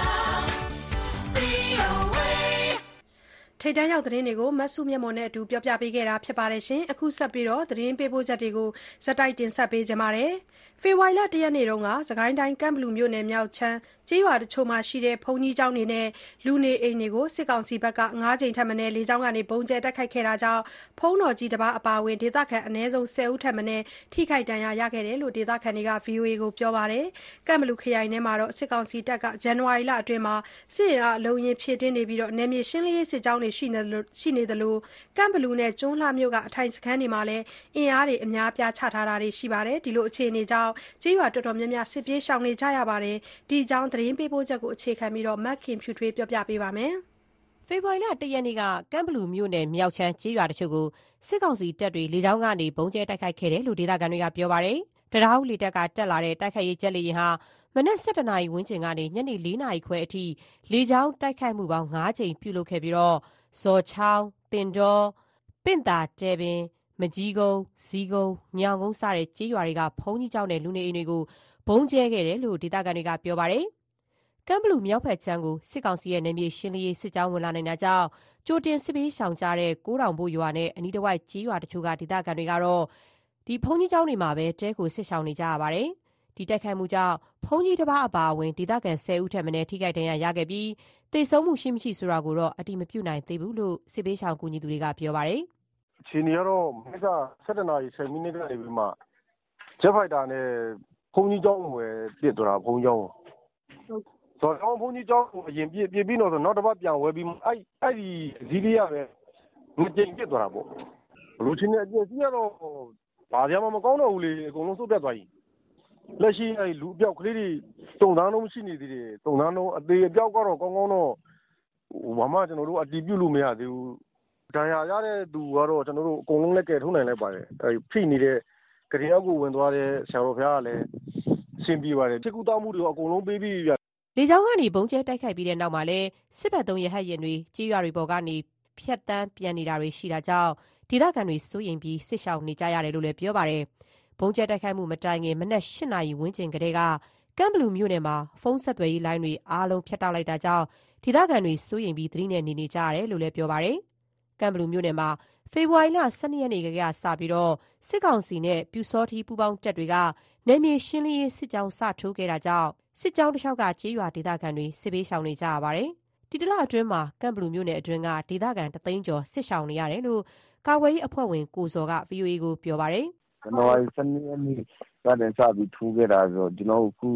VOA. ထိပ်တန်းရောက်သတင်းတွေကိုမဆုမြတ်မွန်နဲ့အတူပြောပြပေးခဲ့တာဖြစ်ပါတယ်ရှင်။အခုဆက်ပြီးသတင်းပေးပို့ချက်တွေကိုဇက်တိုက်တင်ဆက်ပေးကြပါမယ်။ဖေဖော်ဝါရီလ 1 ရက်နေ့ကစကိုင်းတိုင်းကန့်ဘလူမြို့နယ်မြောက်ချမ်းကျေးရွာတချို့မှာရှိတဲ့ဘုန်းကြီးကျောင်းတွေနဲ့လူနေအိမ်တွေကိုစစ်ကောင်စီဘက်က5ကြိမ်ထက်မနည်းလေကြောင်းကနေပုံကျဲတိုက်ခိုက်ခဲ့တာကြောင့်ဘုန်းတော်ကြီးတစ်ပါးအပါအဝင်ဒေသခံအနည်းဆုံး10ဦးထက်မနည်းထိခိုက်ဒဏ်ရာရခဲ့တယ်လို့ဒေသခံတွေက VOA ကိုပြောပါတယ်။ကန့်ဘလူခရိုင်ထဲမှာစစ်ကောင်စီတပ်ကဇန်နဝါရီလအတွင်းစစ်အင်အားအလုံးရင်ဖြည့်တင်းနေပြီးနယ်မြေရှင်းလင်းရေးစစ်ကြောင်းတွေရှိနေသလိုကန့်ဘလူနဲ့ကျွန်းလှမြို့ကအထိုင်စခန်းတွေမှာလည်းအင်အားတွေအများအပြားချထားတာတွေရှိပါတယ်။ဒီလိုအခြေအနေကြောင့်ကျေးရွာတော်တော်များများစစ်ပြေးရှောင်နေကြရပါတယ်။ဒီအကြောင်းသတင်းပေးပို့ချက်ကိုအခြေခံပြီးမက်ခင်ဖြူထွေးပြောပြပေးပါမယ်။ဖေဖော်ဝါရီလ 1 ရက်နေ့ကကန့်ဘလူမြို့နယ်မြောက်ချမ်းကျေးရွာတချို့ကိုစစ်ကောင်စီတပ်တွေလေကြောင်းကနေပုံကျဲတိုက်ခိုက်ခဲ့တယ်လို့ဒေသခံတွေကပြောပါတယ်။တရားဥလေတပ်ကတက်လာတဲ့တိုက်ခိုက်ရေးဂျက်လေယာဉ်ဟာမနက် 7 နာရီဝန်းကျင်ကနေညနေ 4 နာရီခွဲအထိလေကြောင်းတိုက်ခိုက်မှုပေါင်း5ကြိမ်ပြုလုပ်ခဲ့ပြီးဇော်ချောင်း၊တင်တော၊ပင့်သာတဲပင်၊မကြီးကုန်း၊ဇီးကုန်း၊ညောင်ကုန်းစတဲ့ကျေးရွာတွေကဘုန်းကြီးကျောင်းနဲ့လူနေအိမ်တွေကိုဘုံကျဲခဲ့တယ်လို့ဒေသခံတွေကပြောပါတယ်။ကန့်ဘလူမြောက်ဘက်ခြမ်းကိုစစ်ကောင်စီရဲ့နယ်မြေရှင်းလင်းရေးစစ်ကြောင်းဝင်လာနိုင်တာကြောင့်ကြိုတင်စစ်ပေးရှောင်ကြတဲ့9,000ဘို့ရွာနဲ့အနီးတစ်ဝိုက်ကျေးရွာတချို့ကဒေသခံတွေကတော့ဒီဘုန်းကြီးကျောင်းတွေမှာပဲတဲကိုစစ်ရှောင်နေကြရပါတယ်။ဒီတိုက်ခိုက်မှုကြောင့်ဘုန်းကြီးတစ်ပါးအပါအဝင်ဒေသခံ10ဦးထက်မနည်းထိခိုက်ဒဏ်ရာရခဲ့ပြီးသေဆုံးမှုရှိမရှိဆိုတာကိုတော့အတိမပြုနိုင်သေးဘူးလို့စစ်ပေးရှောင်ကူညီသူတွေကပြောပါတယ်။အခြေအနေကတော့မနေ့က7 နာရီ 10 မိနစ်ကနေပြီးမှဂျက်ဖိုက်တာနဲ့ဘုန်းကြီးကျောင်းကိုပဲပြစ်သွားတာဘုန်းကြီးကျောင်းကိုဆိုတော့ဘုန်းကြီးကျောင်းကိုအရင်ပြစ်ပြီးတော့ဆိုနောက်တစ်ပတ်ပြန်ဝဲပြီးအဲ့ဒီဇီးလေးရပဲ2ကြိမ်ပြစ်သွားတာပေါ့လူချင်းနဲ့အပြစ်စီးကတော့ဘာကြမ်းမကောင်းတော့ဘူးလေအကုန်လုံးစုပ်ပြတ်သွားပြီလက်ရှိအဲ့လူအပြောက်ကလေးတွေတုံသန်းလုံးရှိနေသေးတယ်တုံသန်းလုံးအသေးအပြောက်ကတော့ကောင်းကောင်းတော့ဘာမှကျွန်တော်တို့အတီးပြုတ်လို့မရသေးဘူးဒဏ်ရာရတဲ့သူကတော့ကျွန်တော်တို့အကုန်လုံးလက်ကယ်ထုတ်နိုင်လိုက်ပါတယ်အဲ့ဖိနေတဲ့ကရင်အောက်ကိုဝင်သွားတဲ့ဆရာတော်ဘုရားကလည်းအဆင်ပြေပါတယ်ချစ်ကူတောက်မှုတွေအကုန်လုံးပေးပြီးပြလေကြောင်းကနေဘုံကျဲတိုက်ခိုက်ပြီးတဲ့နောက်မှာလဲစစ်ဘက်သုံးရဟတ်ရင်တွေကြေးရွာတွေပေါ်ကနေဖြတ်တန်းပြန်နေတာတွေရှိတာကြောင့်ဒေသခံတွေစိုးရိမ်ပြီးစစ်ရှောင်နေကြရတယ်လို့လည်းပြောပါတယ်ဘုံကျဲတိုက်ခိုက်မှုမတိုင်ခင်မနက် 8 နာရီဝန်းကျင်ကတည်းကကန့်ဘလူမြို့နယ်မှာဖုန်းဆက်သွယ်ရေးလိုင်းတွေအားလုံးဖြတ်တောက်လိုက်တာကြောင့်ဒေသခံတွေစိုးရိမ်ပြီးသတိနဲ့နေကြရတယ်လို့လည်းပြောပါတယ်ကန့်ဘလူမြို့နယ်မှာဖေဖော်ဝါရီလ 12 ရက်နေ့ကစပြီးစစ်ကောင်စီနဲ့ပြူစောထီးပူးပေါင်းတပ်တွေကနယ်မြေရှင်းလင်းရေးစစ်ကြောင်းစထိုးခဲ့တာကြောင့်စစ်ကြောင်းတစ်လျှောက်ကကျေးရွာဒေသခံတွေစစ်ပေးရှောင်နေကြရပါတယ်။ဒီတလအတွင်းမှာကန့်ဘလူမြို့နယ်အတွင်းကဒေသခံ3သိန်းကျော်စစ်ရှောင်နေရတယ်လို့ကာကွယ်ရေးအဖွဲ့ဝင်ကိုစော်က VOA ကိုပြောပါတယ်။ဇန်နဝါရီ 12 ရက်နေ့ကနေစပြီးထိုးခဲ့တာဆိုတော့ကျွန်တော်အခု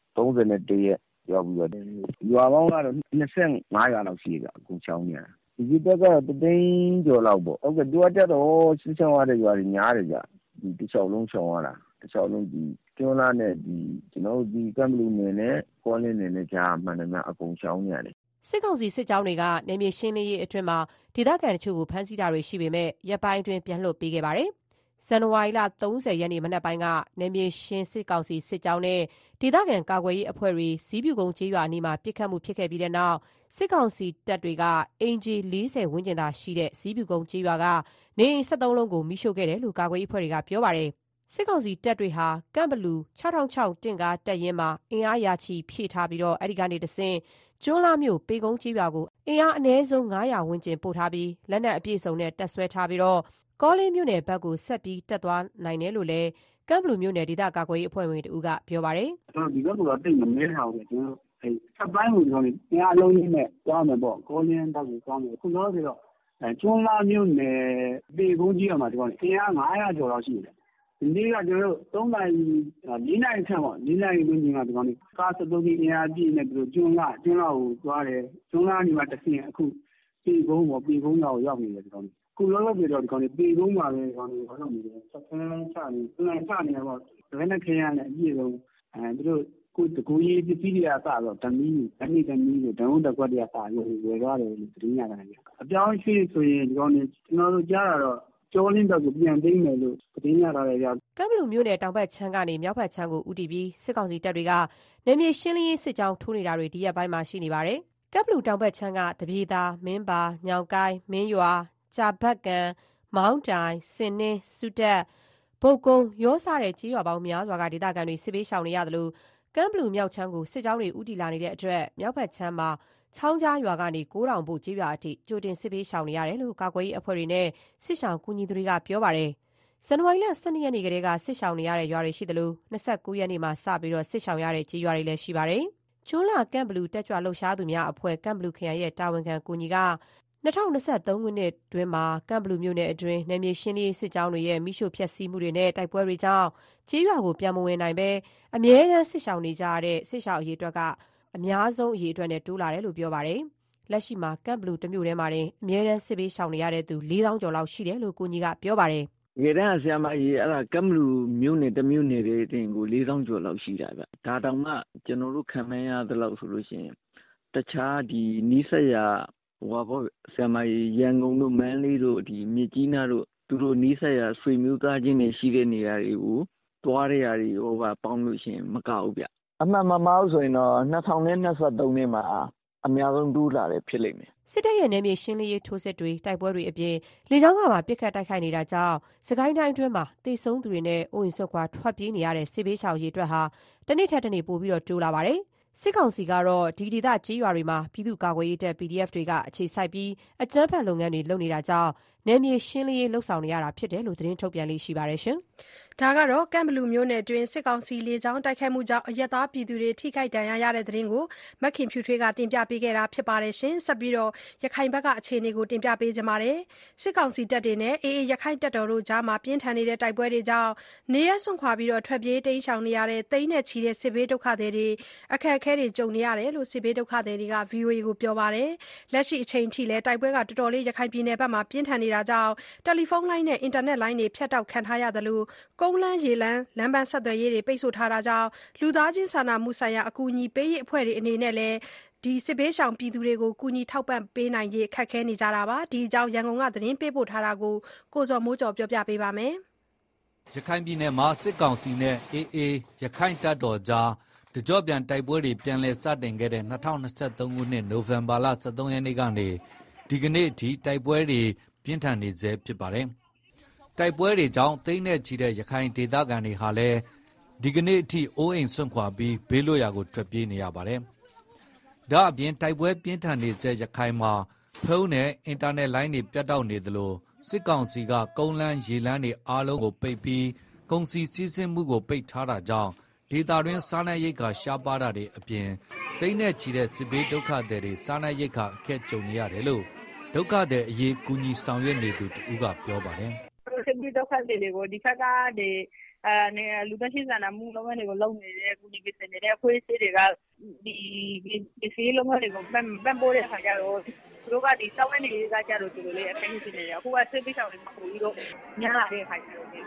31ရက်ရောက်ပြီးတော့ရွာပေါင်းကတော့25ရွာလောက်ရှိကြအခုချောင်းနေတာဒီဘက်ကတော့3သိန်းကျော်လောက်ပေါ့ဟုတ်ကဲ့သူကတက်တော့စစ်ဆောင်ရတဲ့ရွာတွေများတယ်ကြဒီတစ်လျှောက်လုံးရှောင်ရတာတစ်လျှောက်လုံးဒီကျွန်းလာနဲ့ဒီကျွန်တော်တို့ဒီကမ်ဘလူနယ်နဲ့ကောလင်းနယ်နဲ့ကြားမှန်တယ်များအကုန်ရှောင်နေရတယ်စစ်ကောင်စီစစ်ကြောင်းတွေကနယ်မြေရှင်းလင်းရေးအတွင်းမှာဒေသခံတချို့ကိုဖမ်းဆီးတာတွေရှိပေမဲ့ရပ်ပိုင်းအတွင်းပြန်လွှတ်ပေးခဲ့ပါတယ်။ဇန်နဝါရီလ30ရက်နေ့မနက်ပိုင်းကနယ်မြေရှင်းစစ်ကောင်စီစစ်ကြောင်းနဲ့ဒေသခံကာကွယ်ရေးအဖွဲ့တွေဇီးပြူကုန်းကျေးရွာအနီးမှာပစ်ခတ်မှုဖြစ်ခဲ့ပြီးတဲ့နောက်စစ်ကောင်စီတပ်တွေကအင်ဂျီ40ဝန်းကျင်သာရှိတဲ့ဇီးပြူကုန်းကျေးရွာကနေအိမ်73လုံးကိုမိရှို့ခဲ့တယ်လို့ကာကွယ်ရေးအဖွဲ့တွေကပြောပါတယ်။စစ်ကောင်စီတပ်တွေဟာကမ်ဘလူ6006တင့်ကားတပ်ရင်းမှာအင်အားရာချီဖြည့်ထားပြီးတော့အဲ့ဒီကနေတဆင့်ကျွန်းလာမြို့ပေကုန်းကျေးရွာကိုအင်အားအနည်းဆုံး900ဝန်းကျင်ပို့ထားပြီးလက်နက်အပြည့်စုံနဲ့တပ်ဆွဲထားပြီးတော့ကောလင်းမြို့နယ်ဘက်ကိုဆက်ပြီးတက်သွားနိုင်တယ်လို့လည်းကမ်ဘလူမြို့နယ်ဒေသကာကွယ်ရေးအဖွဲ့ဝင်တို့ကပြောပါတယ်။ကျွန်တော်ဒီဘက်ကတော့တိတ်မမဲထားဘူးကျွန်တော်ဆက်ပိုင်းကိုကျွန်တော်အင်အားလုံးကြီးနဲ့သွားမယ်ပေါ့ကောလင်းဘက်ကိုသွားမယ်ခုတော့ဆိုတော့ကျွန်းလာမြို့နယ်ပေကုန်းကျေးရွာမှာကျွန်တော်အင်အား900ကျော်လောက်ရှိတယ်ဒီနေ့ကကျွန်တော်3နိုင်4နိုင်ခန့်ပေါ့4နိုင်ဝန်းကျင်ကဒီကောင်လေးကား73ကြီးအင်အားပြည့်နေပြီးတော့ကျွန်းလာကိုသွားတယ်ကျွန်းလာနေမှာတစ်ဆင့်အခုပေကုန်းပေါ့ပေကုန်းရောက်နေတယ်ဒီကောင်လေးခုလောလောဆယ်တော့ဒီကောင်လေးပေကုန်းမှာပဲဒီကောင်လေးဘာလို့နေလဲဆက်ဆန်းချနေပေါ့ဘယ်နဲ့ခင်းရလဲအပြည့်ဆုံးသူတို့ကိုတကူကြီးပစ္စည်းတွေကစတော့ဓမီကိုဓာတ်တက်ကွက်တွေကစလို့ဝယ်သွားတယ်လို့သတင်းရတယ်ဗျအပြောင်းရှိဆိုရင်ဒီကောင်လေးကျွန်တော်တို့ကြားတာတော့ကျော်လင်းဘက်ကိုပြန်သိမ်းမယ်လို့သတင်းရတာလည်းရောက်ကမ်ဘလူမြို့နယ်တောင်ဘက်ချမ်းကနေမြောက်ဘက်ချမ်းကိုဦးတည်ပြီးစစ်ကောင်စီတပ်တွေကနယ်မြေရှင်းလင်းရေးစစ်ကြောင်းထိုးနေတာတွေဒီရက်ပိုင်းမှာရှိနေပါတယ်ကမ်ဘလူတောင်ဘက်ချမ်းကတပြေသာမင်းပါညောင်ကိုင်းမင်းရွာကြာဘက်ကန်မောင်းတိုင်စင်နှင်းစုတက်ဘုတ်ကုန်းရောစတဲ့ကြေးရွာပေါင်းများစွာကဒေသခံတွေစစ်ပေးရှောင်နေရတယ်လို့ကမ်ဘလူမြောက်ချမ်းကိုစစ်ကြောင်းတွေဦးတည်လာနေတဲ့အတွက်မြောက်ဘက်ချမ်းမှာချောင်းကြားရွာကနေ9000ဘို့ကျေးရွာအထိကြိုတင်စစ်ပေးရှောင်နေရတယ်လို့ကာကွယ်ရေးအဖွဲ့တွေနဲ့စစ်ရှောင်ကူညီသူတွေကပြောပါတယ်။ဇန်နဝါရီလ12ရက်နေ့ကတည်းကစစ်ရှောင်နေရတဲ့ရွာတွေရှိသလို29ရက်နေ့မှာစပြီးတော့စစ်ရှောင်ရတဲ့ကျေးရွာတွေလည်းရှိပါတယ်။ကျွန်းလာကမ်ဘလူတက်ကြွလှုပ်ရှားသူများအဖွဲ့ကမ်ဘလူခရိုင်ရဲ့တာဝန်ခံကူညီက2023ခုနှစ်တွင်းမှာကမ်ဘလူမြို့နယ်အတွင်းနယ်မြေရှင်းလင်းစစ်ကြောင်းတွေရဲ့မိရှုဖျက်ဆီးမှုတွေနဲ့တိုက်ပွဲတွေကြောင့်ကျေးရွာကိုပြန်မဝင်နိုင်ပဲအမြဲတမ်းစစ်ရှောင်နေကြရတဲ့စစ်ရှောင်အရေးအတွက်ကအများဆုံးအရေးအတွက်နဲ့တိုးလာတယ်လို့ပြောပါတယ်။လက်ရှိမှာကမ်ဘလူတစ်မြို့ထဲမှာတင်အမြဲတမ်းစစ်ပေးရှောင်နေရတဲ့သူ4000ကျော်လောက်ရှိတယ်လို့ကိုကြီးကပြောပါတယ်။ရေတန်းဆရာမကြီးအဲ့ဒါကမ်ဘလူမြို့နယ်တစ်မြို့နယ်တွေတင်ကို4000ကျော်လောက်ရှိတာဗျ။ဒါတောင်မှကျွန်တော်တို့ခံမရသလောက်ဆိုလို့ရှိရင်တခြားဒီနီးစပ်ရာဟိုဘောဆရာမကြီးရန်ကုန်တို့မန်းလေးတို့ဒီမြစ်ကြီးနားတို့သူတို့နီးစပ်ရာဆွေမျိုးသားချင်းတွေရှိတဲ့နေရာတွေကိုတွားတဲ့နေရာတွေဟိုကပေါင်းလို့ရှိရင်မကဘူးဗျ။အမှန်မမဟုတ်ဆိုရင်တော့2023နှစ်မှာအများဆုံးတိုးလာတယ်ဖြစ်လိမ့်မယ်စစ်တပ်ရဲ့နယ်မြေရှင်းလင်းရေးထိုးစစ်တွေတိုက်ပွဲတွေအပြင်လေကြောင်းကပါပစ်ခတ်တိုက်ခိုက်နေတာကြောင့်စကိုင်းတိုင်းအတွင်းမှာတေဆုံးသူတွေနဲ့အိုးအိမ်ဆွတ်ခွာထွက်ပြေးနေရတဲ့စစ်ဘေးရှောင်ရေးအတွက်ဟာတစ်နေ့ထက်တစ်နေ့ပိုပြီးတော့တိုးလာပါတယ်စစ်ကောင်စီကတော့ဒီဒေသကြေးရွာတွေမှာပြည်သူ့ကာကွယ်ရေးတပ် PDF တွေကအခြေစိုက်ပြီးအကြမ်းဖက်လုပ်ငန်းတွေလုပ်နေတာကြောင့်နယ်မြေရှင်းလင်းရေးလှုပ်ဆောင်နေရတာဖြစ်တယ်လို့သတင်းထုတ်ပြန်လေးရှိပါတယ်ရှင်။ဒါကတော့ကမ်ဘလူမျိုးနယ်တွင်စစ်ကောင်စီလေကြောင်းတိုက်ခိုက်မှုကြောင့်အရက်သားပြည်သူတွေထိခိုက်ဒဏ်ရာရတဲ့သတင်းကိုမခင်ဖြူထွေးကတင်ပြပေးခဲ့တာဖြစ်ပါတယ်ရှင်။ဆက်ပြီးတော့ရခိုင်ဘက်ကအခြေအနေကိုတင်ပြပေးကြပါမယ်။စစ်ကောင်စီတပ်တွေနဲ့အေအေရခိုင်တပ်တော်တို့ကြားမှာပြင်းထန်နေတဲ့တိုက်ပွဲတွေကြောင့်နေရစွန့်ခွာပြီးတော့ထွက်ပြေးတိမ်းရှောင်နေရတဲ့သိန်းနဲ့ချီတဲ့စစ်ဘေးဒုက္ခသည်တွေအခက်အခဲတွေကြုံနေရတယ်လို့စစ်ဘေးဒုက္ခသည်တွေက VOA ကိုပြောပါတယ်။လက်ရှိအချိန်ထိလည်းတိုက်ပွဲကတော်တော်လေးရခိုင်ပြည်နယ်ဘက်မှာပြင်းထန်နေတာကြောင့်တယ်လီဖုန်းလိုင်းနဲ့အင်တာနက်လိုင်းတွေဖြတ်တောက်ခံထားရတယ်လို့ကုန်းလမ်းရေလမ်းလမ်းပန်းဆက်သွယ်ရေးတွေပိတ်ဆို့ထားတာကြောင့်လူသားချင်းစာနာမှုဆိုင်ရာအကူအညီပေးရေးအဖွဲ့တွေအနေနဲ့လည်းဒီစစ်ဘေးရှောင်ပြည်သူတွေကိုကူညီထောက်ပံ့ပေးနိုင်ရေးခက်ခဲနေကြတာပါဒီအကြောင်းရန်ကုန်ကသတင်းပေးပို့ထားတာကိုကိုဇော်မိုးကျော်ပြောပြပေးပါမယ်ရခိုင်ပြည်နယ်မှာစစ်ကောင်စီနဲ့အေအေရခိုင်တပ်တော်ကြားတကြော့ပြန်တိုက်ပွဲတွေပြန်လည်စတင်ခဲ့တဲ့2023ခုနှစ်နိုဝင်ဘာလ23ရက်နေ့ကနေဒီကနေ့အထိတိုက်ပွဲတွေပြင်းထန်နေဆဲဖြစ်ပါတယ်။တိုက်ပွဲတွေကြောင့်သိန်းနဲ့ချီတဲ့ရခိုင်ဒေသခံတွေဟာလည်းဒီကနေ့အထိအိုးအိမ်စွန့်ခွာပြီးဘေးလွတ်ရာကိုထွက်ပြေးနေရပါတယ်။ဒါအပြင်တိုက်ပွဲပြင်းထန်နေဆဲရခိုင်မှာဖုန်းနဲ့အင်တာနက်လိုင်းတွေပြတ်တောက်နေသလိုစစ်ကောင်စီကကုန်းလမ်းရေလမ်းတွေအားလုံးကိုပိတ်ပြီးကုန်စည်စီးဆင်းမှုကိုပိတ်ထားတာကြောင့်ဒေသတွင်းစားနပ်ရိက္ခာရှားပါးတာတွေအပြင်သိန်းနဲ့ချီတဲ့စစ်ဘေးဒုက္ခသည်တွေစားနပ်ရိက္ခာအခက်ကြုံနေရတယ်လို့ဒုက္ခသည်အရေးကူညီဆောင်ရွက်နေသူတူကပြောပါတယ်။စစ်ဘေးဒုက္ခသည်တွေကိုဒီခက်ကလူသားချင်းစာနာမှုလုပ်ငန်းတွေကိုလုပ်နေတဲ့ကူညီပေးနေတဲ့အဖွဲ့အစည်းတွေကဒီစီးလုပ်ငန်းတွေကိုပံ့ပိုးတဲ့အခါကျတော့သူတို့ကဒီစောင့်နေရေးကကြတော့သူတို့လည်းအခက်အခဲဖြစ်နေတယ်။အခုကစစ်ဘေးရှောင်တွေပို့ပြီးတော့ညားလာတဲ့အခါကျတော့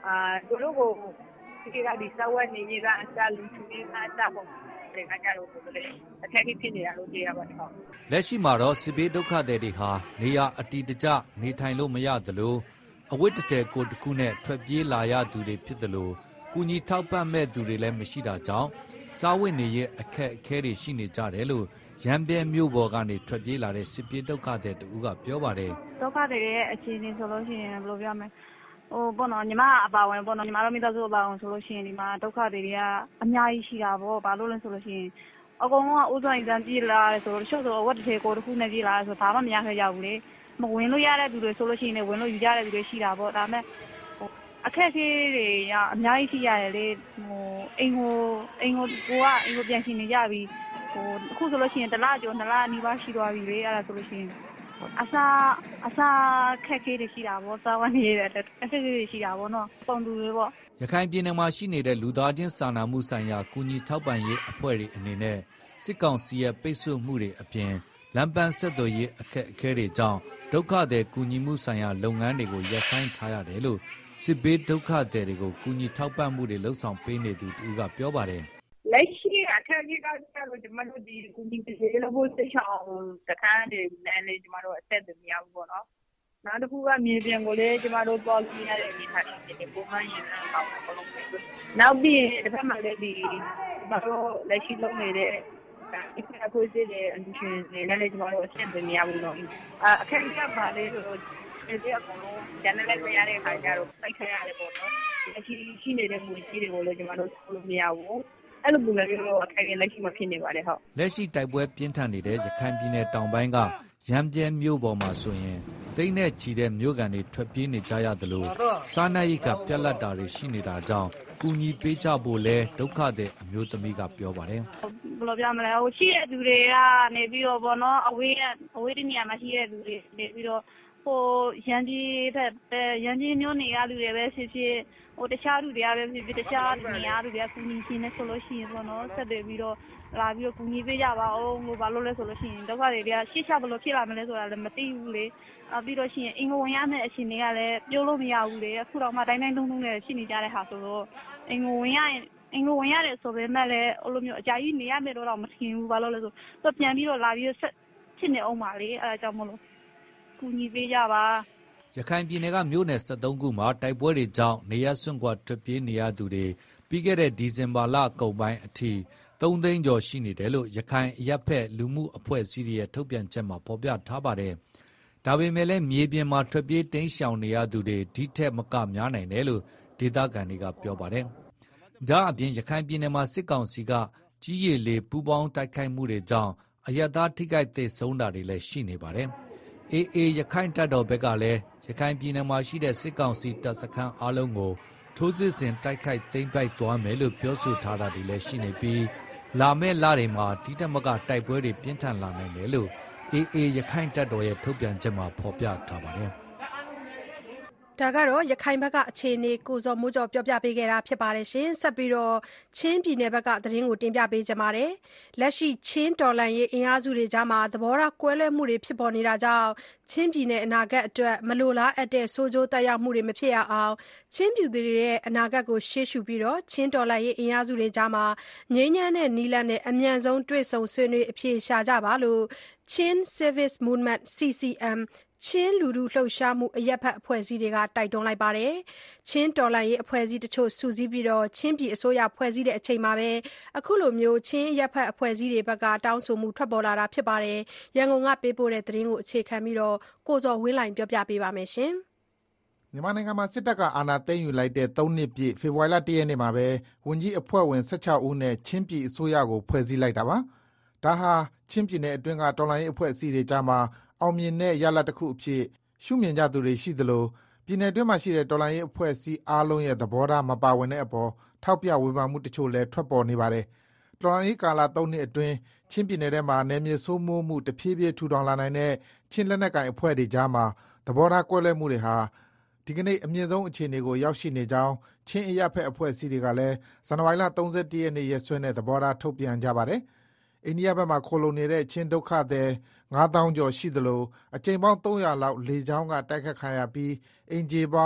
သူတို့ကိုဒီကဒီစာဝတ်နေကြီးကအစားလူသူတွေကအစားပေါ့တွေကကြတော့ဆိုလေအခက်အခဲဖြစ်နေတာလို့သိရပါတယ်ဟုတ်လက်ရှိမှာတော့စစ်ဘေးဒုက္ခသည်တွေဟာနေရာအတီတကျနေထိုင်လို့မရသလိုအဝတ်တတဲကိုတစ်ခုနဲ့ထွက်ပြေးလာရသူတွေဖြစ်သလိုကူညီထောက်ပံ့မဲ့သူတွေလည်းမရှိတာကြောင့်စားဝတ်နေရေးအခက်အခဲတွေရှိနေကြတယ်လို့ရန်ပြဲမြို့ပေါ်ကနေထွက်ပြေးလာတဲ့စစ်ပြေးဒုက္ခသည်တူကပြောပါတယ်ဒုက္ခတွေရဲ့အခြေအနေဆိုလို့ရှိရင်ဘယ်လိုပြောမလဲပေါ့နော်ညီမအပါဝင်ပေါ့နော်ညီမတို့မိသားစုအပါဝင်ဆိုလို့ရှိရင်ဒီမှာဒုက္ခတွေတွေကအများကြီးရှိတာပေါ့ဘာလို့လဲဆိုလို့ရှိရင်အကုန်လုံးကဥဆောင်အင်ပြေးလာတယ်ဆိုတော့တချို့ဆိုအဝတ်တစ်ထည်ကိုတစ်ခုနဲ့ပြေးလာတယ်ဆိုဘာမှမရခဲ့ကြဘူးလေမဝင်လို့ရတဲ့သူတွေဆိုလို့ရှိရင်လည်းဝင်လို့ယူကြတဲ့သူတွေရှိတာပေါ့ဒါပေမဲ့အခက်အခဲတွေကအများကြီးရှိရတယ်လေအိမ်ကိုပြန်ရှင်နေကြပြီအခုဆိုလို့ရှိရင်တစ်လကျော်2လနီးပါးရှိသွားပြီလေအဲ့ဒါဆိုလို့ရှိရင်အစားခက်ခဲတွေရှိတာပေါ့စားဝတ်နေရတဲ့အခက်အခဲတွေရှိတာပေါ့နော်ပုံသူတွေပေါ့ရခိုင်ပြည်နယ်မှာရှိနေတဲ့လူသားချင်းစာနာမှုဆိုင်ရာကူညီထောက်ပံ့ရေးအဖွဲ့တွေအနေနဲ့စစ်ကောင်စီရဲ့ပိတ်ဆို့မှုတွေအပြင်လမ်းပန်းဆက်သွယ်ရေးအခက်အခဲတွေကြောင့်ဒုက္ခသည်ကူညီမှုဆိုင်ရာလုပ်ငန်းတွေကိုရပ်ဆိုင်းထားရတယ်လို့စစ်ဘေးဒုက္ခသည်တွေကိုကူညီထောက်ပံ့မှုတွေလှုပ်ဆောင်ပေးနေသူတူကပြောပါတယ်လက်ရှိအခက်အခဲကကျတော့ကျမတို့ဒီကူညီပေးလို့ဖို့စိတ်ချအောင်တခါတည်းနဲ့ကျမတို့အသက်တွေမရဘူးပေါ့နော်နောက်တစ်ခုကမြေပြင်ကိုလည်းကျမတို့ပေါ်ပြရတဲ့အနေထားတွေဒီပုံမှန်ရင်တော့ဘာလို့လဲနောက်ပြီးတစ်ဖက်မှာလည်းဒီဘာလို့လက်ရှိလုပ်နေတဲ့အခုစစ်တဲ့အလူရှင်တွေလည်းကျမတို့အဆက်တွေမရဘူးတော့အခက်အခဲပါလေဆိုတော့ဒီအကောင်လုံးကျန်တဲ့နေရာတွေခါကြတော့စိုက်ခရရတယ်ပေါ့နော်လက်ရှိနေတဲ့ငွေကြီးတွေကိုလည်းကျမတို့ထုတ်လို့မရဘူးအဲ့လိုပုံစံမျိုးအခက်အခဲလက်ရှိမှဖြစ်နေပါတယ်ဟုတ်လက်ရှိတိုက်ပွဲပြင်းထန်နေတဲ့ရခိုင်ပြည်နယ်တောင်ပိုင်းကရမ်းပြဲမြို့ပေါ်မှာဆိုရင်တိတ်နဲ့ချီတဲ့မြို့ကန်တွေထွက်ပြေးနေကြရသလိုစားနပ်ရိက္ခာပြတ်လတ်တာတွေရှိနေတာကြောင့်ကူညီပေးကြဖို့လဲဒုက္ခသည်အမျိုးသမီးကပြောပါတယ်ဘယ်လိုပြောမလဲရှိတဲ့သူတွေကနေပြီးတော့ပေါ့နော်အဝေးတဲ့နေရာမှာရှိတဲ့သူတွေနေပြီးတော့ရန်ကြီးမျိုးနေရလူတွေပဲဖြစ်ဖြစ်တခြားလူတွေကပဲဖြစ်ဖြစ်တခြားနေရာလူတွေကကူညီရှင်နေဆိုလို့ရှိရင်ပေါ့နော်ဆက်တယ်ပြီးတော့လာပြီးတော့ကူညီပေးကြပါအောင်လို့ဘာလို့လဲဆိုလို့ရှိရင်ဒုက္ခတွေကရှေ့ချဘလို့ဖြစ်လာမလဲဆိုတာလည်းမသိဘူးလေပြီးတော့ရှိရင်အင်္ဂဝင်ရမယ့်အခြေအနေကလည်းပြောလို့မရဘူးလေအခုတော့မှတိုင်းတုံးနဲ့ရှိနေကြတဲ့ဟာဆိုတော့အင်္ဂဝင်ရတယ်ဆိုပေမဲ့လည်းအဲ့လိုမျိုးအကြာကြီးနေရမယ်တော့မထင်ဘူးဘာလို့လဲဆိုတော့ပြန်ပြီးတော့လာပြီးဆက်ဖြစ်နေအောင်ပါလေအဲ့ဒါကြောင့်မလို့ကူညီပေးကြပါရခိုင်ပြည်နယ်ကမြို့နယ်73ခုမှာတိုက်ပွဲတွေကြောင့်နေရစွန့်ခွာထွက်ပြေးနေရသူတွေပြီးခဲ့တဲ့ဒီဇင်ဘာလအကုန်ပိုင်းအထိ3သိန်းကျော်ရှိနေတယ်လို့ရခိုင်အရပ်ဖက်လူမှုအဖွဲ့အစည်းတွေရဲ့ထုတ်ပြန်ချက်မှာဖော်ပြထားပါတယ်။ဒါပေမဲ့လည်းမြေပြင်မှာထွက်ပြေးတိမ်းရှောင်နေရသူတွေဒီထက်မကများနိုင်တယ်လို့ဒေသခံတွေကပြောပါတယ်။ဒါအပြင်ရခိုင်ပြည်နယ်မှာစစ်ကောင်စီကကြီးရည်လေးပူးပေါင်းတိုက်ခိုက်မှုတွေကြောင့်အရပ်သားထိခိုက်သေဆုံးတာတွေလည်းရှိနေပါတယ်။ AA ရခိုင်တပ်တော်ဘက်ကလည်းရခိုင်ပြည်နယ်မှာရှိတဲ့စစ်ကောင်စီတပ်စခန်းအားလုံးကိုထိုးစစ်ဆင်တိုက်ခိုက်သိမ်းပိုက်သွားမယ်လို့ပြောဆိုထားတာတွေလည်းရှိနေပြီးလာမယ့်လတွေမှာဒီထက်မကတိုက်ပွဲတွေပြင်းထန်လာနိုင်တယ်လို့ AA ရခိုင်တပ်တော်ရဲ့ထုတ်ပြန်ချက်မှာဖော်ပြထားပါတယ်။ဒါကတော့ရခိုင်ဘက်ကအခြေအနေကိုဇော်မိုးကျော်ပြောပြပေးခဲ့တာဖြစ်ပါတယ်ရှင်။ဆက်ပြီးတော့ချင်းပြည်နယ်ဘက်ကသတင်းကိုတင်ပြပေးကြပါမယ်။လက်ရှိချင်းတော်လှန်ရေးအင်အားစုတွေကြားမှာသဘောထားကွဲလွဲမှုတွေဖြစ်ပေါ်နေတာကြောင့်ချင်းပြည်နယ်အနာဂတ်အတွက်မလိုလားအပ်တဲ့ဆိုးကျိုးသက်ရောက်မှုတွေမဖြစ်ရအောင်ချင်းပြည်သူတွေရဲ့အနာဂတ်ကိုရှေ့ရှုပြီးတော့ချင်းတော်လှန်ရေးအင်အားစုတွေကြားမှာငြိမ်းချမ်းတဲ့နည်းလမ်းနဲ့အမြန်ဆုံးတွေ့ဆုံဆွေးနွေးအဖြေရှာကြပါလို့ Chin Civic Movement CCMချင်းလူထုလှုပ်ရှားမှုအရက်ဖက်အဖွဲ့အစည်းတွေကတိုက်တွန်းလိုက်ပါတယ်။ချင်းတော်လှန်ရေးအဖွဲ့အစည်းတချို့စုစည်းပြီးတော့ချင်းပြည်အစိုးရဖွဲ့စည်းတဲ့အချိန်မှာပဲအခုလိုမျိုးချင်းအရက်ဖက်အဖွဲ့အစည်းတွေဘက်ကတောင်းဆိုမှုထွက်ပေါ်လာတာဖြစ်ပါတယ်။ရန်ကုန်ကပေးပို့တဲ့သတင်းကိုအခြေခံပြီးတော့ကိုဇော်ဝင်းလှိုင်ပြောပြပေးပါမယ်ရှင်။မြန်မာနိုင်ငံမှာစစ်တပ်ကအာဏာသိမ်းယူလိုက်တဲ့3နှစ်ပြည့်ဖေဖော်ဝါရီလ1ရက်နေ့မှာပဲဝန်ကြီးအဖွဲ့ဝင်16ဦးနဲ့ချင်းပြည်အစိုးရကိုဖွဲ့စည်းလိုက်တာပါ။ဒါဟာချင်းပြည်နယ်အတွင်းကတော်လှန်ရေးအဖွဲ့အစည်းတွေကြားမှာအောင်မြင်တဲ့ရလဒ်တစ်ခုအဖြစ်ရှုမြင်ကြသူတွေရှိသလိုပြည်내အတွင်းမှာရှိတဲ့တော်လှန်ရေးအဖွဲ့အစည်းအားလုံးရဲ့သဘောထားမပါဝင်တဲ့အပေါ်ထောက်ပြဝေဖန်မှုတချို့လည်းထွက်ပေါ်နေပါတယ်။တော်လှန်ရေးကာလ3နှစ်အတွင်းချင်းပြည်နယ်ထဲမှာနယ်မြေစိုးမိုးမှုတဖြည်းဖြည်းထူထောင်လာနိုင်တဲ့ချင်းလက်နက်ကိုင်အဖွဲ့တွေကြားမှာသဘောထားကွဲလွဲမှုတွေဟာဒီကနေ့အမြင့်ဆုံးအခြေအနေကိုရောက်ရှိနေကြောင်းချင်းအရပ်ဖက်အဖွဲ့အစည်းတွေကလည်းဇန်နဝါရီလ31ရက်နေ့ရက်စွဲနဲ့သဘောထားထုတ်ပြန်ကြပါတယ်။အိန္ဒိယဘက်မှာခိုလုံနေတဲ့ချင်းဒုက္ခသည်9000ကျော်ရှိသလိုအကြိမ်ပေါင်း300လောက်လေကြောင်းကတိုက်ခတ်ခံရပြီးအင်ဂျီပေါင်း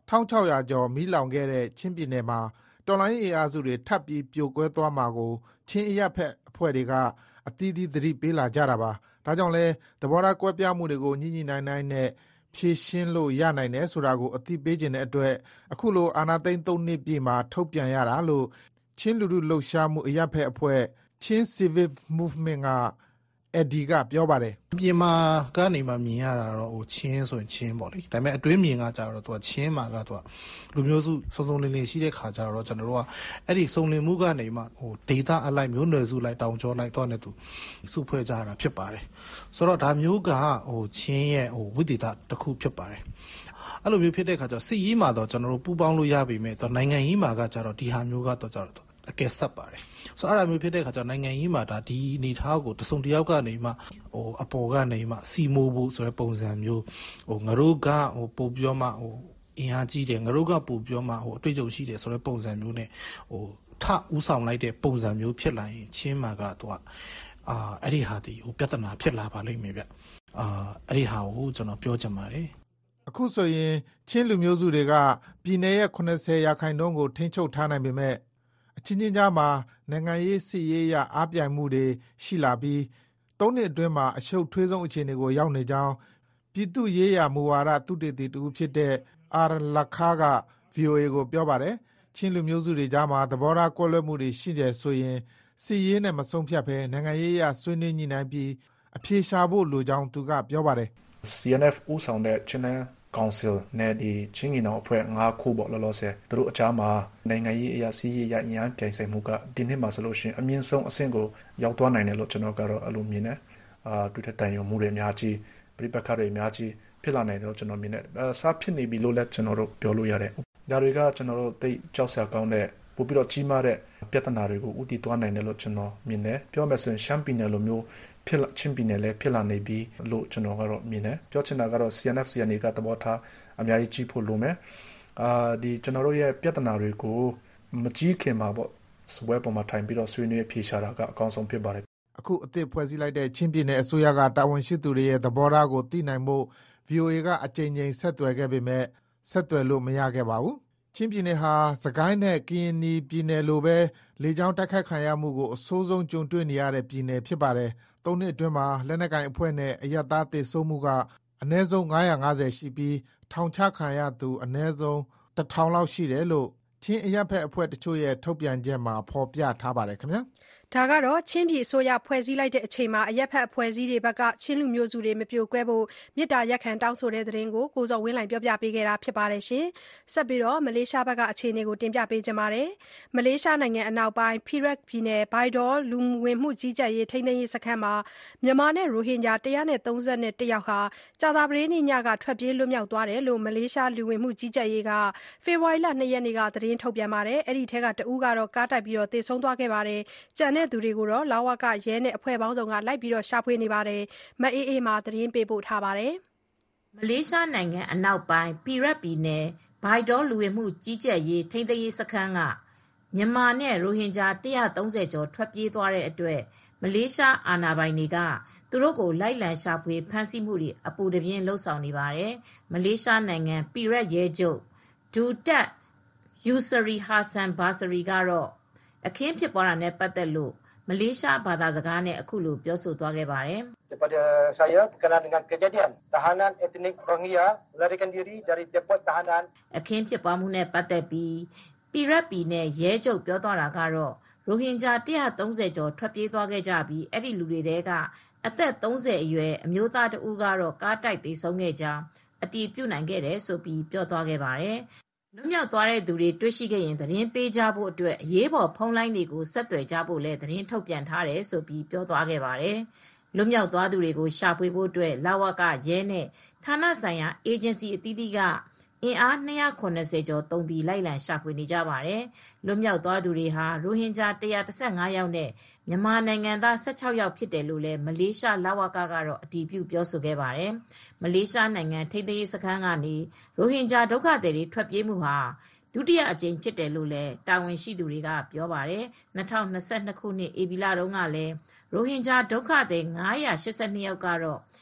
1600 ကျော်မီးလောင်ခဲ့တဲ့ချင်းပြည်နယ်မှာတော်လှန်ရေးအင်အားစုတွေထပ်ပြီးပြိုကွဲသွားမှာကိုချင်းအရပ်ဘက်အဖွဲ့တွေကအသီးသီးသတိပေးလာကြတာပါ။ဒါကြောင့်လဲသဘောထားကွဲပြားမှုတွေကိုညှိနှိုင်းနဲ့ဖြေရှင်းလို့ရနိုင်တယ်ဆိုတာကိုအသိပေးခြင်းတဲ့အတွက်အခုလိုအာဏာသိမ်း3နှစ်ပြည့်မှာထုတ်ပြန်ရတာလို့ချင်းလူထုလှုပ်ရှားမှုအရပ်ဘက်အဖွဲ့ချင်း Civic Movement ကEddie ကပြောပါတယ်ပြင်မာကနေမှမြင်ရတာတော့ချင်းဆိုရင်ချင်းပေါ့လေဒါပေမဲ့အတွင်းမြင်ကကြတော့သူကချင်းမှာကသူကလူမျိုးစုစုံစုံလင်လင်ရှိတဲ့ခါကြတော့ကျွန်တော်တို့ကအဲ့ဒီစုံလင်မှုကနေမှdata အလိုက်မျိုးနွယ်စုလိုက်တောင်ကျော်လိုက်တော့နဲ့သူစုဖွဲ့ကြတာဖြစ်ပါတယ်ဆိုတော့ဒါမျိုးကချင်းရဲ့ဝိသေသတစ်ခုဖြစ်ပါတယ်အဲ့လိုမျိုးဖြစ်တဲ့ခါကျတော့စစ်ရေးမှာတော့ကျွန်တော်တို့ပူးပေါင်းလို့ရပြီမဲ့တော့နိုင်ငံရေးမှာကကြတော့ဒီဟာမျိုးကတော့ကြတော့အကဲဆက်ပါတယ်ဆိုတော့အဲ့လိုမျိုးဖြစ်တဲ့ခါကျတော့နိုင်ငံရေးမှာဒါဒီအနေထားကိုတစုံတစ်ယောက်ကနေမှအပေါ်ကနေမှစီမိုးဖို့ဆိုတဲ့ပုံစံမျိုးငါတို့ကပို့ပြောမှအင်အားကြီးတယ်ငါတို့ကပို့ပြောမှအတွေ့အကြုံရှိတယ်ဆိုတဲ့ပုံစံမျိုးနဲ့ထဥဆောင်လိုက်တဲ့ပုံစံမျိုးဖြစ်လာရင်ချင်းမှာကသူကအဲ့ဒီဟာဒီပြဿနာဖြစ်လာပါလိမ့်မယ်ဗျအဲ့ဒီဟာကိုကျွန်တော်ပြောချင်ပါတယ်အခုဆိုရင်ချင်းလူမျိုးစုတွေကပြည်내ရဲ့80%ကိုထိန်းချုပ်ထားနိုင်ပေမဲ့အချင်းချင်းကြားမှာနိုင်ငံရေးစစ်ရေးရအားပြိုင်မှုတွေရှိလာပြီး3နှစ်အတွင်းမှာအရှုပ်ထွေးဆုံးအခြေအနေကိုရောက်နေကြောင်းပြည်သူ့ရေးရာမူဝါဒသုတေသီတူဖြစ်တဲ့အာလခါက VOA ကိုပြောပါတယ်ချင်းလူမျိုးစုတွေကြားမှာသဘောထားကွဲလွဲမှုတွေရှိတယ်ဆိုရင်စစ်ရေးနဲ့မဆုံးဖြတ်ဘဲနိုင်ငံရေးရဆွေးနွေးညှိနှိုင်းပြီးအပြေရှားဖို့လိုကြောင်းသူကပြောပါတယ် CNF ဦးဆောင်တဲ့ China Council နဲ့ဒီချင်းကြီးနောင်အဖွဲ့9ခုပေါ့လောလောဆယ်သူတို့အကြားမှာနိုင်ငံရေးအရာစီးရေးရအင်အားပြိုင်ဆိုင်မှုကဒီနှစ်မှာဆိုလို့ရှိရင်အမြင့်ဆုံးအဆင့်ကိုရောက်သွားနိုင်တယ်လို့ကျွန်တော်ကတော့အလိုမြင်တယ်တွေ့တဲ့တိုင်ရုံမှုတွေအများကြီးပြိပက္ခတွေအများကြီးဖြစ်လာနိုင်တယ်လို့ကျွန်တော်မြင်တယ်စားဖြစ်နေပြီလို့လည်းကျွန်တော်တို့ပြောလို့ရတယ်ဒါတွေကကျွန်တော်တို့သိကြောက်စရာကောင်းတဲ့ပို့ပြီးတော့ကြီးမားတဲ့ပြဿနာတွေကိုဥတီသွားနိုင်တယ်လို့ကျွန်တော်မြင်တယ်ပြောမယ်ဆိုရင်ရှမ်းပြည်နယ်လိုမျိုးဖြစ်ချင်းပြည်နယ်လည်းဖြစ်လာနေပြီလို့ကျွန်တော်ကတော့မြင်တယ်ပြောချင်တာကတော့ CNF CNA ကသဘောထားအများကြီးကြီးဖို့လိုမယ်ဒီကျွန်တော်တို့ရဲ့ပြဿနာတွေကိုမကြီးခင်မှာပေါ့စပွဲပေါ်မှာထိုင်ပြီးတော့ဆွေးနွေးဖြေရှာတာကအကောင်းဆုံးဖြစ်ပါတယ်အခုအသစ်ဖွဲ့စည်းလိုက်တဲ့ချင်းပြည်နယ်အစိုးရကတာဝန်ရှိသူတွေရဲ့သဘောထားကိုသိနိုင်ဖို့ VOA ကအကြိမ်ကြိမ်ဆက်သွယ်ခဲ့ပေမဲ့ဆက်သွယ်လို့မရခဲ့ပါဘူးချင်းပြည်နယ်ဟာစကိုင်းနဲ့ကရင်ပြည်နယ်လိုပဲလေကြောင်းတိုက်ခတ်ခံရမှုကိုအဆိုးဆုံးကြုံတွေ့နေရတဲ့ပြည်နယ်ဖြစ်ပါတယ်3နှစ်အတွင်းမှာလက်နက်ကိုင်အဖွဲ့နဲ့အရပ်သားသေဆုံးမှုကအနည်းဆုံး950ရှိပြီးထောင်ချခံရသူအနည်းဆုံး1000လောက်ရှိတယ်လို့ချင်းအရပ်ဘက်အဖွဲ့တချို့ရဲ့ထုတ်ပြန်ချက်မှာဖော်ပြထားပါတယ်ခင်ဗျာဒါကတော့ချင်းပြည်အစိုးရဖွဲ့စည်းလိုက်တဲ့အချိန်မှာအရက်ဖက်အဖွဲ့အစည်းတွေဘက်ကချင်းလူမျိုးစုတွေမပြိုကွဲဖို့မြစ်တာရက်ခံတောင်းဆိုတဲ့သတင်းကိုကိုစော်ဝင်းလှိုင်ပြောပြပေးခဲ့တာဖြစ်ပါတယ်ရှင်။ဆက်ပြီးတော့မလေးရှားဘက်ကအခြေအနေကိုတင်ပြပေးကြပါမယ်။မလေးရှားနိုင်ငံအနောက်ပိုင်းဖီရက်ပြည်နယ်ဘိုင်ဒေါ်လူဝင်မှုကြီးကြပ်ရေးထိန်းသိမ်းရေးစခန်းမှာမြန်မာနဲ့ရိုဟင်ဂျာ131ယောက်ဟာကြာသပတေးနေ့ညကထွက်ပြေးလွတ်မြောက်သွားတယ်လို့မလေးရှားလူဝင်မှုကြီးကြပ်ရေးကဖေဖော်ဝါရီလ2ရက်နေ့ကသတင်းထုတ်ပြန်ပါတယ်။အဲ့ဒီထဲကတဦးကတော့ကားတိုက်ပြီးတော့သေဆုံးသွားခဲ့ပါတယ်။ကျန်တဲ့သူတွေကိုတော့လဝကရဲနဲ့အဖွဲ့ပေါင်းစုံကလိုက်ပြီးတော့ရှာဖွေနေပါတယ်။မအေးအေးမှာသတင်းပေးပို့ထားပါတယ်။မလေးရှားနိုင်ငံအနောက်ပိုင်းပီရက်ပြည်နယ်ဘိုင်ဒေါလူဝင်မှုကြီးကြပ်ရေးထိန်းသိမ်းရေးစခန်းကမြန်မာနဲ့ရိုဟင်ဂျာ130ကျော်ထွက်ပြေးသွားတဲ့အတွက်မလေးရှားအာဏာပိုင်တွေကသူတို့ကိုလိုက်လံရှာဖွေဖမ်းဆီးမှုတွေအပူတပြင်းလှုပ်ဆောင်နေပါတယ်။မလေးရှားနိုင်ငံပီရက်ရဲချုပ်ဒူတက်ယူဆရီဟာဆန်ဘာဆရီကတော့အခင်းဖြစ်ပွားတာနဲ့ပတ်သက်လို့မလေးရှားဘာသာစကားနဲ့အခုလိုပြောဆိုသွားခဲ့ပါတယ်။ Kepada saya berkenaan dengan kejadian tahanan etnik Rohingya melarikan diri dari depot tahanan အခင်းဖြစ်ပွားမှုနဲ့ပတ်သက်ပြီးပီရက်ပြည်နယ်ရဲချုပ်ပြောသွားတာကတော့ရိုဟင်ဂျာ130ကျော်ထွက်ပြေးသွားခဲ့ကြပြီးအဲ့ဒီလူတွေထဲကအသက်30အရွယ်အမျိုးသားတဦးကတော့ကားတိုက်သေဆုံးခဲ့ကြောင်းအတည်ပြုနိုင်ခဲ့တယ်ဆိုပြီးပြောသွားခဲ့ပါတယ်။လွတ်မြောက်သွားတဲ့သူတွေတွေ့ရှိခဲ့ရင်သတင်းပေးကြဖို့အတွက်အရေးပေါ်ဖုန်းလိုင်းတွေကိုဆက်သွယ်ကြဖို့လည်းသတင်းထုတ်ပြန်ထားတယ်ဆိုပြီးပြောသွားခဲ့ပါတယ်။လွတ်မြောက်သွားသူတွေကိုရှာဖွေဖို့အတွက်လဝကရဲနဲ့ဌာနဆိုင်ရာအေဂျင်စီအသီးသီးကအင်အား290ကျော်တုံးပြီးလိုက်လံရှာဖွေနေကြပါတယ်။လွတ်မြောက်သွားသူတွေဟာရိုဟင်ဂျာ115ယောက်နဲ့မြန်မာနိုင်ငံသား16ယောက်ဖြစ်တယ်လို့လည်းမလေးရှားလဝကကတော့အတည်ပြုပြောဆိုခဲ့ပါတယ်။မလေးရှားနိုင်ငံထိန်းသိမ်းရေးစခန်းကနေရိုဟင်ဂျာဒုက္ခသည်တွေထွက်ပြေးမှုဟာဒုတိယအကြိမ်ဖြစ်တယ်လို့လည်းတာဝန်ရှိသူတွေကပြောပါတယ်။2022ခုနှစ်ဧပြီလတုန်းကလည်းရိုဟင်ဂျာဒုက္ခသည်982ယောက်ကတော့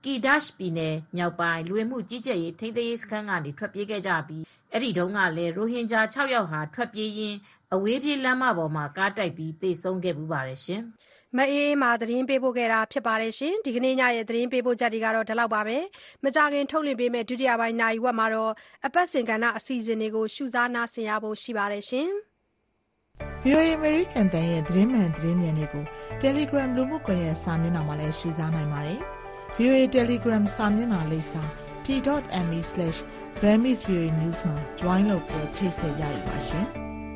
ကီဒတ်ပြည်နယ်မြောက်ပိုင်းလူဝင်မှုကြီးကြပ်ရေးထိန်းသိမ်းရေးစခန်းကနေထွက်ပြေးခဲ့ကြပြီးအဲ့ဒီတုန်းကလည်းရိုဟင်ဂျာ6ယောက်ဟာထွက်ပြေးရင်းအဝေးပြေးလမ်းမပေါ်မှာကားတိုက်ပြီးသေဆုံးခဲ့ပူပါတယ်ရှင်မအေးမာသတင်းပေးပို့ခဲ့တာဖြစ်ပါတယ်ရှင်ဒီကနေ့ညရဲ့သတင်းပေးပို့ချက်တွေကတော့ဒီလောက်ပါပဲမကြခင်ထုတ်လွှင့်ပေးမယ့်ဒုတိယပိုင်းနိုင်ဝက်မှာတော့အပတ်စဉ်ကဏ္ဍအစီအစဉ်တွေကိုရှုစားနားဆင်ရဖို့ရှိပါတယ်ရှင် VOA American တန်ရဲ့သတင်းမှန်သတင်းမြန်တွေကို Telegram လူမှုကွန်ရက်စာမျက်နှာမှာလည်းရှုစားနိုင်ပါတယ် VOA Telegram စာမျက်နှာလိပ်စာ t.me/burmese.voanews မှာ join လုပ်ပြီးချိတ်ဆက်ရရပါရှင်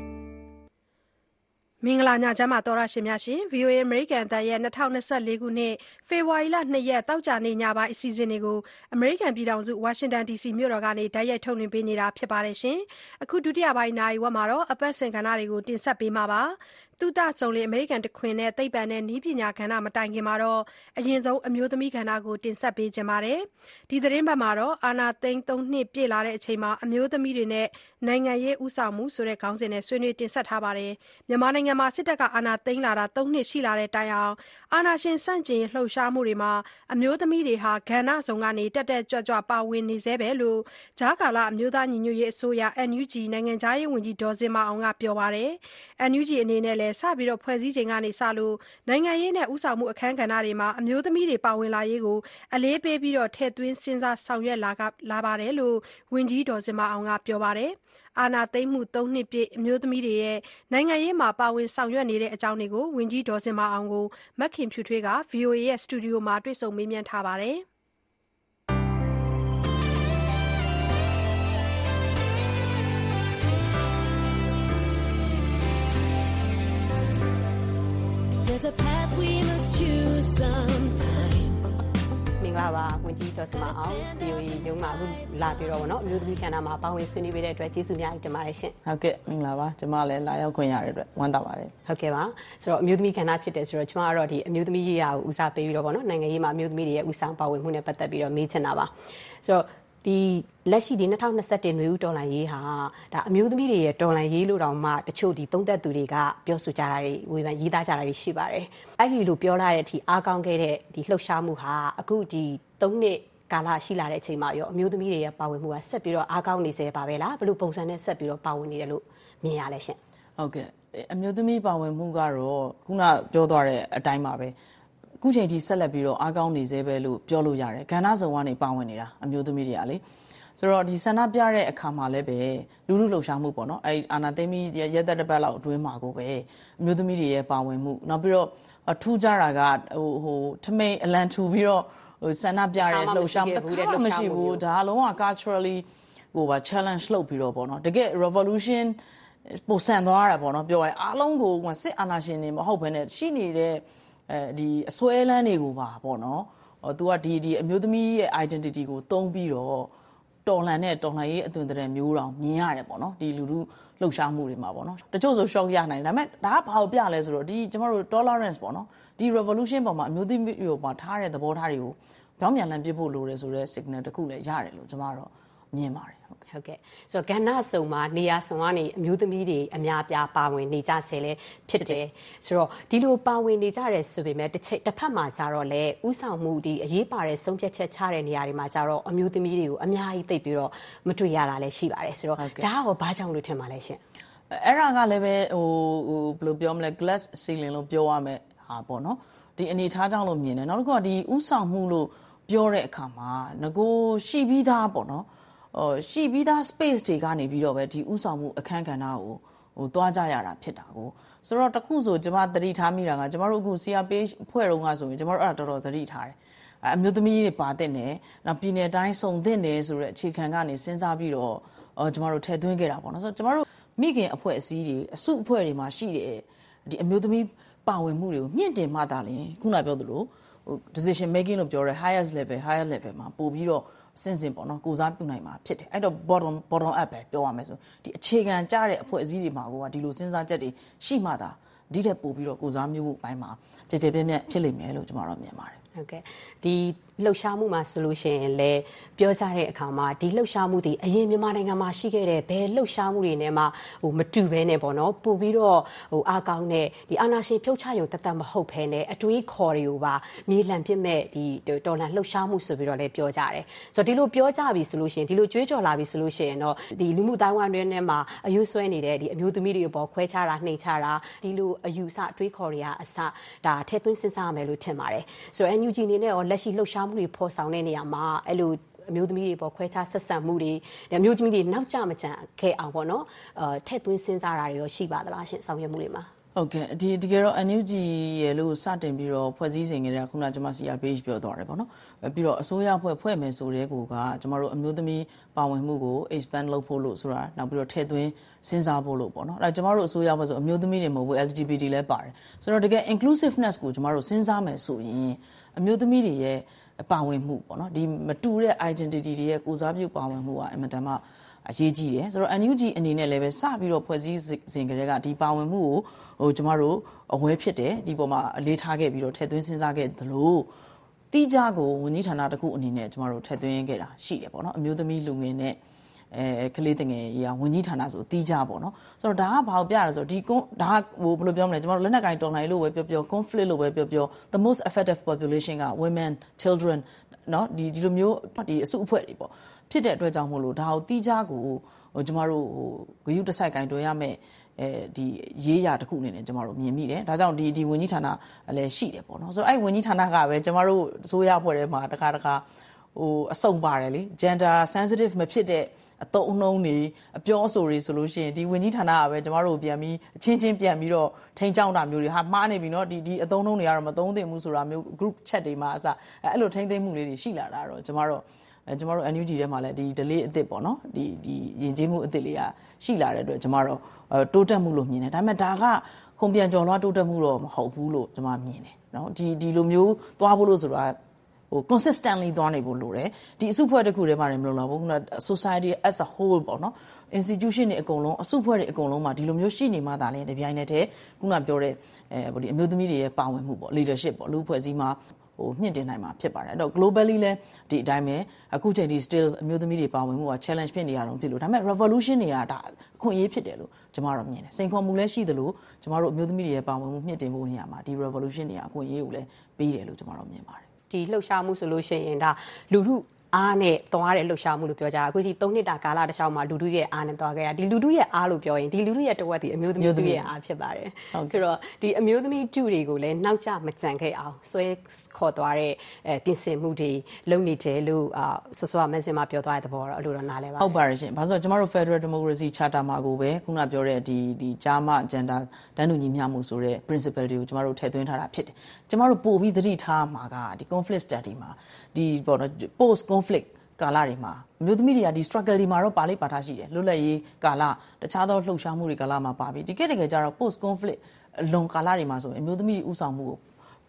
မင်္ဂလာညချမ်းပါတော်ရရှင်များရှင် VOA American အသံရဲ့2024ခုနှစ်ဖေဖော်ဝါရီလ2ရက်တောက်ကြနေ့ညပိုင်းအစီအစဉ်တွေကို American ပြည်ထောင်စု Washington DC မြို့တော်ကနေတိုက်ရိုက်ထုတ်လွှင့်ပေးနေတာဖြစ်ပါတယ်ရှင်အခုဒုတိယပိုင်းနိုင်ဝက်မှာတော့အပတ်စဉ်ကဏ္ဍတွေကိုတင်ဆက်ပေးမှာပါသူတဆုံလေအမေရိကန်တခွင်နဲ့သိပ္ပံနဲ့နည်းပညာကဏ္ဍမတိုင်ခင်မှာတော့အရင်ဆုံးအမျိုးသမီးကဏ္ဍကိုတင်ဆက်ပေးကြပါတယ်ဒီသတင်းပတ်မှာတော့အာနာသိန်း3နှစ်ပြည့်လာတဲ့အချိန်မှာအမျိုးသမီးတွေနဲ့နိုင်ငံရေးဥဆောင်မှုဆိုတဲ့ခေါင်းစဉ်နဲ့ဆွေးနွေးတင်ဆက်ထားပါတယ်မြန်မာနိုင်ငံမှာစစ်တပ်ကအာဏာသိမ်းလာတာ3နှစ်ရှိလာတဲ့တိုင်အောင်အာဏာရှင်ဆန့်ကျင်လှုပ်ရှားမှုတွေမှာအမျိုးသမီးတွေဟာကဏ္ဍစုံကနေတက်တက်ကြွကြွပါဝင်နေသေးပဲလို့ဂျာကာလာအမျိုးသားညီညွတ်ရေးအစိုးရ NUG နိုင်ငံခြားရေးဝန်ကြီးဒေါ်စင်မအောင်ကပြောပါတယ် NUG အနေနဲ့လည်းစပြီးတော့ဖွဲ့စည်းချိန်ကနေစလို့နိုင်ငံရေးနဲ့ဥဆောင်မှုအခမ်းကဏ္ဍတွေမှာအမျိုးသမီးတွေပါဝင်လာရေးကိုအလေးပေးပြီးတော့ထည့်သွင်းစဉ်းစားဆောင်ရွက်လာပါတယ်လို့ဝန်ကြီးဒေါ်စင်မအောင်ကပြောပါတယ်အာနာသိမ့်မှု3နှစ်ပြည့်အမျိုးသမီးတွေရဲ့နိုင်ငံရေးမှာပါဝင်ဆောင်ရွက်နေတဲ့အကြောင်းတွေကိုဝန်ကြီးဒေါ်စင်မအောင်ကိုမခင်ဖြူထွေးက VOA ရဲ့စတူဒီယိုမှာတွေ့ဆုံမေးမြန်းထားပါတယ် There's a path we must choose sometime မင်္ဂလာပါဝန်ကြီးဒေါ်စင်မအောင် VOA ရုံးမှာအခုလာပြီးတော့ဗောနော်အမျိုးသမီးကဏ္ဍမှာပါဝင်ဆွေးနွေးပေးတဲ့အတွက်ကျေးဇူးများတင်ပါတယ်ရှင်ဟုတ်ကဲ့မင်္ဂလာပါကျွန်မလည်းလာရောက်ခွင့်ရတဲ့အတွက်ဝမ်းသာပါတယ်ဟုတ်ကဲ့ပါဆိုတော့အမျိုးသမီးကဏ္ဍဖြစ်တယ်ဆိုတော့ကျွန်မကတော့ဒီအမျိုးသမီးရေးရာကိုဦးစားပေးပြီးတော့ဗောနော်နိုင်ငံရေးမှာအမျိုးသမီးတွေရဲ့ဦးဆောင်ပါဝင်မှုနဲ့ပတ်သက်ပြီးတော့မေးချင်တာပါဆိုတော့ဒီလက်ရှိဒီ2021နွေဦးတော်လှန်ရေးဟာဒါအမျိုးသမီးတွေရဲ့တော်လှန်ရေးလို့တောင်မှတချို့ဒီသုံးသက်သူတွေကပြောဆိုကြတာတွေဝေဖန်ရေးသားကြတာတွေရှိပါတယ်အဲ့ဒီလိုပြောလာတဲ့အထိအားကောင်းခဲ့တဲ့ဒီလှုပ်ရှားမှုဟာအခုဒီ3နှစ်ကာလရှိလာတဲ့အချိန်မှာရောအမျိုးသမီးတွေရဲ့ပါဝင်မှုကဆက်ပြီးတော့အားကောင်းနေစေပါပဲလားဘယ်လိုပုံစံနဲ့ဆက်ပြီးတော့ပါဝင်နေတယ်လို့မြင်ရလဲရှင်ဟုတ်ကဲ့အမျိုးသမီးပါဝင်မှုကတော့ခုနပြောသွားတဲ့အတိုင်းပါပဲအခုချိန်ထိဆက်လက်ပြီးတော့အားကောင်းနေစေပဲလို့ပြောလို့ရတယ်ကဏ္ဍစုံကနေပါဝင်နေတာအမျိုးသမီးတွေကလေဆိုတော့ဒီဆန္ဒပြတဲ့အခါမှာလည်းပဲလူလူလှုပ်ရှားမှုပေါ့နော်အဲဒီအာနာသိမီရဲသက်တစ်ပတ်လောက်အတွင်းမှာကိုပဲအမျိုးသမီးတွေရဲ့ပါဝင်မှုနောက်ပြီးတော့ထူးခြားတာကဟိုထမိန်အလံထူပြီးတော့ဆန္ဒပြတဲ့လှုပ်ရှားမှုတစ်ခါမှမရှိဘူးဒါလုံးဝ culturally ဟိုပါ challenge လုပ်ပြီးတော့ပေါ့နော်တကယ် revolution ပိုဆန်သွားတာပေါ့နော်ပြောရရင်အားလုံးကိုစစ်အာဏာရှင်တွေမဟုတ်ဘဲနဲ့ရှိနေတဲ့ဒီအစွဲလန်းတွေကိုပါပေါ့နော်သူကဒီအမျိုးသမီးရဲ့ identity ကိုသုံးပြီးတော့တော်လှန်ရေးအသွင်သဏ္ဍာန်မျိုးတောင်မြင်ရတယ်ပေါ့နော်ဒီလူလူလှုပ်ရှားမှုတွေမှာပေါ့နော်တချို့ဆို shock ရနိုင်တယ်ဒါပေမဲ့ဒါကဘာကိုပြလဲဆိုတော့ဒီကျမတို့ tolerance ပေါ့နော်ဒီ revolution ပေါ်မှာအမျိုးသမီးတွေပေါ်ထားတဲ့သဘောထားတွေကိုပြောင်းပြန်လှန်ပြဖို့လိုတယ်ဆိုတဲ့ signal တစ်ခုလည်းရတယ်လို့ကျမတို့မြင်ပါတယ်ဟုတ်ကဲ့ဆိုတော့ကဏ္ဍစုံမှာနေရာစုံကနေအမျိုးသမီးတွေအများပြားပါဝင်နေကြဆဲလဲဖြစ်တယ်ဆိုတော့ဒီလိုပါဝင်နေကြတယ်ဆိုပေမဲ့တစ်ဖက်မှာကြတော့လေဥဆောင်မှုဒီအရေးပါတဲ့ဆုံးဖြတ်ချက်ချတဲ့နေရာတွေမှာကြတော့အမျိုးသမီးတွေကိုအများကြီးသိပ်ပြီးတော့မတွေ့ရတာလည်းရှိပါတယ်ဆိုတော့ဒါကရောဘာကြောင့်လို့ထင်ပါလဲရှင်အဲ့ဒါကလည်းပဲဟိုဘယ်လိုပြောမလဲ glass ceiling လို့ပြောရမယ်ဟာပေါ့နော်ဒီအနေထားကြောင့်လို့မြင်တယ်နောက်တစ်ခုကဒီဥဆောင်မှုလို့ပြောတဲ့အခါမှာငကိုရှိပြီးသားပေါ့နော်ရှိပြီးသား space တွေကနေပြီးတော့ပဲဒီဥဆောင်မှုအခန်းကဏ္ဍကိုဟိုတွားကြရတာဖြစ်တာကိုဆိုတော့တခုဆိုကျမသတိထားမိတာကကျမတို့အခု CRPH ဖွဲ့တော့ကဆိုရင်ကျမတို့အဲ့ဒါတော်တော်သတိထားတယ်အမျိုးသမီးတွေပါတဲ့နယ်နောက်ပြည်နယ်တိုင်းစုံတဲ့နယ်ဆိုတဲ့အခြေခံကနေစဉ်းစားပြီးတော့ကျမတို့ထည့်သွင်းခဲ့တာပေါ့နော်ဆိုတော့ကျမတို့မိခင်အဖွဲ့အစည်းတွေအစုအဖွဲ့တွေမှာရှိတဲ့ဒီအမျိုးသမီးပါဝင်မှုတွေကိုမြင့်တင်မှသာလျှင်ခုနပြောသလိုဟို decision making လို့ပြောတဲ့ higher level မှာပို့ပြီးတော့စဉ်ပေါ့နော်ကိုစားပြုနိုင်မှာဖြစ်တယ်အဲ့တော့ bottom up ပဲပြောရမယ်ဆိုဒီအခြေခံကြတဲ့အဖွဲ့အစည်းတွေမှာကိုကဒီလိုစဉ်းစားချက်တွေရှိမှသာဒီထက်ပို့ပြီးတော့ကိုစားမျိုးဘိုင်းမှာကြည်ကြဲပြည့်ပြည့်ဖြစ်လိမ့်မယ်လို့ကျွန်တော်တို့မြင်ပါတယ်ဟုတ်ကဲ့ဒီလှုပ်ရှားမှုမှာဆိုလို့ရှိရင်လည်းပြောကြတဲ့အခါမှာဒီလှုပ်ရှားမှုတွေအရင်မြန်မာနိုင်ငံမှာရှိခဲ့တဲ့ဘယ်လှုပ်ရှားမှုတွေနဲ့မှမတူဘဲနဲ့ပေါ့နော်ပို့ပြီးတော့အားကောင်းတဲ့ဒီအာဏာရှင်ဖြုတ်ချရုံတသက်မဟုတ်ဘဲနဲ့အတွေးခေါ်တွေကိုပါမြေလှန်ပစ်မဲ့ဒီတော်လှန်လှုပ်ရှားမှုဆိုပြီးတော့လည်းပြောကြတယ်ဆိုတော့ဒီလိုပြောကြပြီဆိုလို့ရှိရင်ဒီလိုကြွေးကြော်လာပြီဆိုလို့ရှိရင်တော့ဒီလူမှုတိုင်းဝိုင်းတွေနဲ့မှာအယူဆွဲနေတဲ့ဒီအမျိုးသမီးတွေပေါ်ခွဲခြားတာနှိမ်ချတာဒီလိုအယူဆအတွေးခေါ်တွေကအစဒါထည့်သွင်းစဉ်းစားရမယ်လို့ထင်ပါတယ်ဆိုတော့ NUG အနေနဲ့ရောလက်ရှိလှုပ်ရှားမှုတွေဖော်ဆောင်တဲ့နေရာမှာအဲ့လိုအမျိုးသမီးတွေပေါ်ခွဲခြားဆက်ဆံမှုတွေအမျိုးသမီးတွေနောက်ကျမကြံခဲ့အောင်ပေါ့နော်ထည့်သွင်းစဉ်းစားတာတွေရောရှိပါသလားရှင်ဆောင်ရွက်မှုတွေမှာဟုတ်ကဲ့တကယ်တော့ NUG ရဲ့လို့စတင်ပြီးတော့ဖွဲ့စည်းစဉ်ကတည်းကခုနကျွန်မ CRPH ပြောသွားတယ်ပေါ့နော်ပြီးတော့အစိုးရဖွဲ့မယ်ဆိုတဲ့ကိုကကျွန်တော်တို့အမျိုးသမီးပါဝင်မှုကို expand လုပ်ဖို့လို့ဆိုတာနောက်ပြီးတော့ထည့်သွင်းစဉ်းစားဖို့လို့ပေါ့နော်အဲ့ကျွန်တော်တို့အစိုးရဖွဲ့ဆိုအမျိုးသမီးတွေမဟုတ်ဘူး LGBT လည်းပါတယ်ဆိုတော့တကယ် inclusiveness ကိုကျွန်တော်တို့စဉ်းစားမယ်ဆိုရင်အမျိုးသမီးတွေရဲ့ပါဝင်မှုပေါ့နော်ဒီမတူတဲ့ identity တွေရဲ့ကိုစားပြုပါဝင်မှုကအင်မတန်မှအရေးကြီးတယ်ဆိုတော့ NUG အနေနဲ့လည်းပဲစပြီးတော့ဖွဲ့စည်းစဉ်ကတည်းကဒီပါဝင်မှုကိုကျမတို့အဝဲဖြစ်တယ်ဒီပေါ်မှာအလေးထားခဲ့ပြီးတော့ထည့်သွင်းစဉ်းစားခဲ့သလိုတိကျကိုဝန်ကြီးဌာနတစ်ခုအနေနဲ့ကျမတို့ထည့်သွင်းခဲ့တာရှိတယ်ပေါ့နော်အမျိုးသမီးလူငယ်နဲ့ကလေးငယ်ရေးဝန်ကြီးဌာနဆိုတိကျပေါ့နော်ဆိုတော့ဒါကဘာကိုပြရလဲဆိုတော့ဒီဒါကဘယ်လိုပြောမလဲကျမတို့လက်နက်ကင်တော်လှန်ရေးလို့ပဲပြော conflict လို့ပဲပြော the most affected population က women children เนาะဒီလိုမျိုးဒီအစုအဖွဲ့တွေပေါ့ဖြစ်တဲ့အတွက်ကြောင့်မို့လို့ဒါကိုတိကျကိုကျမတို့ဂရုတစိုက်ကင်တွယ်ရမယ်ဒီရေးရာတစ်ခုအနေနဲ့ကျမတို့မြင်မိတယ်ဒါကြောင့်ဒီဝန်ကြီးဌာနလည်းရှိတယ်ပေါ့နော်ဆိုတော့အဲ့ဝန်ကြီးဌာနကပဲကျမတို့အစိုးရအဖွဲ့ထဲမှာတခါအစုံပါတယ်လေ gender sensitive မဖြစ်တဲ့အတုံးအနှုံးတွေအပြောအဆိုတွေဆိုလို့ရှိရင်ဒီဝန်ကြီးဌာနကပဲကျမတို့ပြန်ပြီးအချင်းချင်းပြန်ပြီးတော့ထိန်းချောင်းတာမျိုးတွေဟာမှားနေပြီเนาะဒီအတုံးအနှုံးတွေကတော့မသုံးသင့်ဘူးဆိုတာမျိုး group chat တွေမှာအစအဲ့လိုထိန်းသိမ်းမှုလေးတွေရှိလာတာတော့ကျမတို့ NUG ထဲမှာလည်းဒီ delay အစ်စ်ပေါ့နော်ဒီယဉ်ကျေးမှုအစ်စ်လေးကရှိလာတဲ့အတွက်ကျမတို့တိုးတက်မှုလို့မြင်တယ်ဒါပေမဲ့ဒါကခုံပြန်ကျော်လွှားတိုးတက်မှုတော့မဟုတ်ဘူးလို့ကျမမြင်တယ်နော်ဒီလိုမျိုးသွားဖို့လို့ဆိုတာconsistently သွားနေဖို့လိုတယ်ဒီအစုဖွဲ့တစ်ခုတည်းမှာလည်းမလို့လားဘူးခုန society as a whole ပေါ့နော် institution တွေအကုန်လုံးအစုဖွဲ့တွေအကုန်လုံးမှာဒီလိုမျိုးရှိနေမှသာလဲတပြိုင်နက်တည်းခုနပြောတဲ့ဒီအမျိုးသမီးတွေရဲ့ပါဝင်မှုပေါ့ leadership ပေါ့လူဖွဲ့စည်းမှာမြင့်တင်နိုင်မှာဖြစ်ပါတယ်အဲ့တော့ globally လဲဒီအတိုင်းပဲအခုချိန်ဒီ still အမျိုးသမီးတွေပါဝင်မှုက challenge ဖြစ်နေရတော့ဖြစ်လို့ဒါပေမဲ့ revolution တွေကဒါအခွင့်အရေးဖြစ်တယ်လို့ကျမတို့မြင်တယ်စိန်ခေါ်မှုလည်းရှိသလိုကျမတို့အမျိုးသမီးတွေရဲ့ပါဝင်မှုမြင့်တင်ဖို့နေရာမှာဒီ revolution တွေကအခွင့်အရေးကိုလည်းပေးတယ်လို့ကျမတို့မြင်ပါတယ်ဒီလှုပ်ရှားမှုဆိုလို့ရှိရင်ဒါလူထုအားနဲ့သွားတဲ့လှုပ်ရှားမှုလို့ပြောကြတာအခုကြီး3နှစ်တာကာလတစ်လျှောက်မှာလူထုရဲ့အားနဲ့သွားခဲ့တာဒီလူထုရဲ့အားလို့ပြောရင်ဒီလူထုရဲ့တဝက်ဒီအမျိုးသမီးတွေရဲ့အားဖြစ်ပါတယ်ဆိုတော့ဒီအမျိုးသမီးတူတွေကိုလည်းနောက်ကျမကြံခဲ့အောင်ဆွဲခေါ်သွားတဲ့ပြင်ဆင်မှုတွေလုပ်နေတယ်လို့ဆောစောမန်စင်မှာပြောသွားတဲ့သဘောတော့အလိုတော့နားလဲပါဟုတ်ပါတယ်ရှင်ဘာလို့ဆိုတော့ကျမတို့ Federal Democracy Charter မှာကိုပဲခုနပြောတဲ့ဒီကြားမ gender တန်းတူညီမျှမှုဆိုတဲ့ principle တွေကိုကျမတို့ထည့်သွင်းထားတာဖြစ်တယ်ကျမတို့ပို့ပြီးသတိထားမှာကဒီ conflict study မှာဒီပေါ့နော် post conflict ကာလတွေမှာအမျိုးသမီးတွေကဒီ struggle တွေမှာတော့ပါလိပါထားရှိတယ်လွတ်လပ်ရေးကာလတခြားသောလှုပ်ရှားမှုတွေကာလမှာပါပြီးတကယ်ကြတော့ post conflict လွန်ကာလတွေမှာဆိုရင်အမျိုးသမီးတွေဥဆောင်မှုကို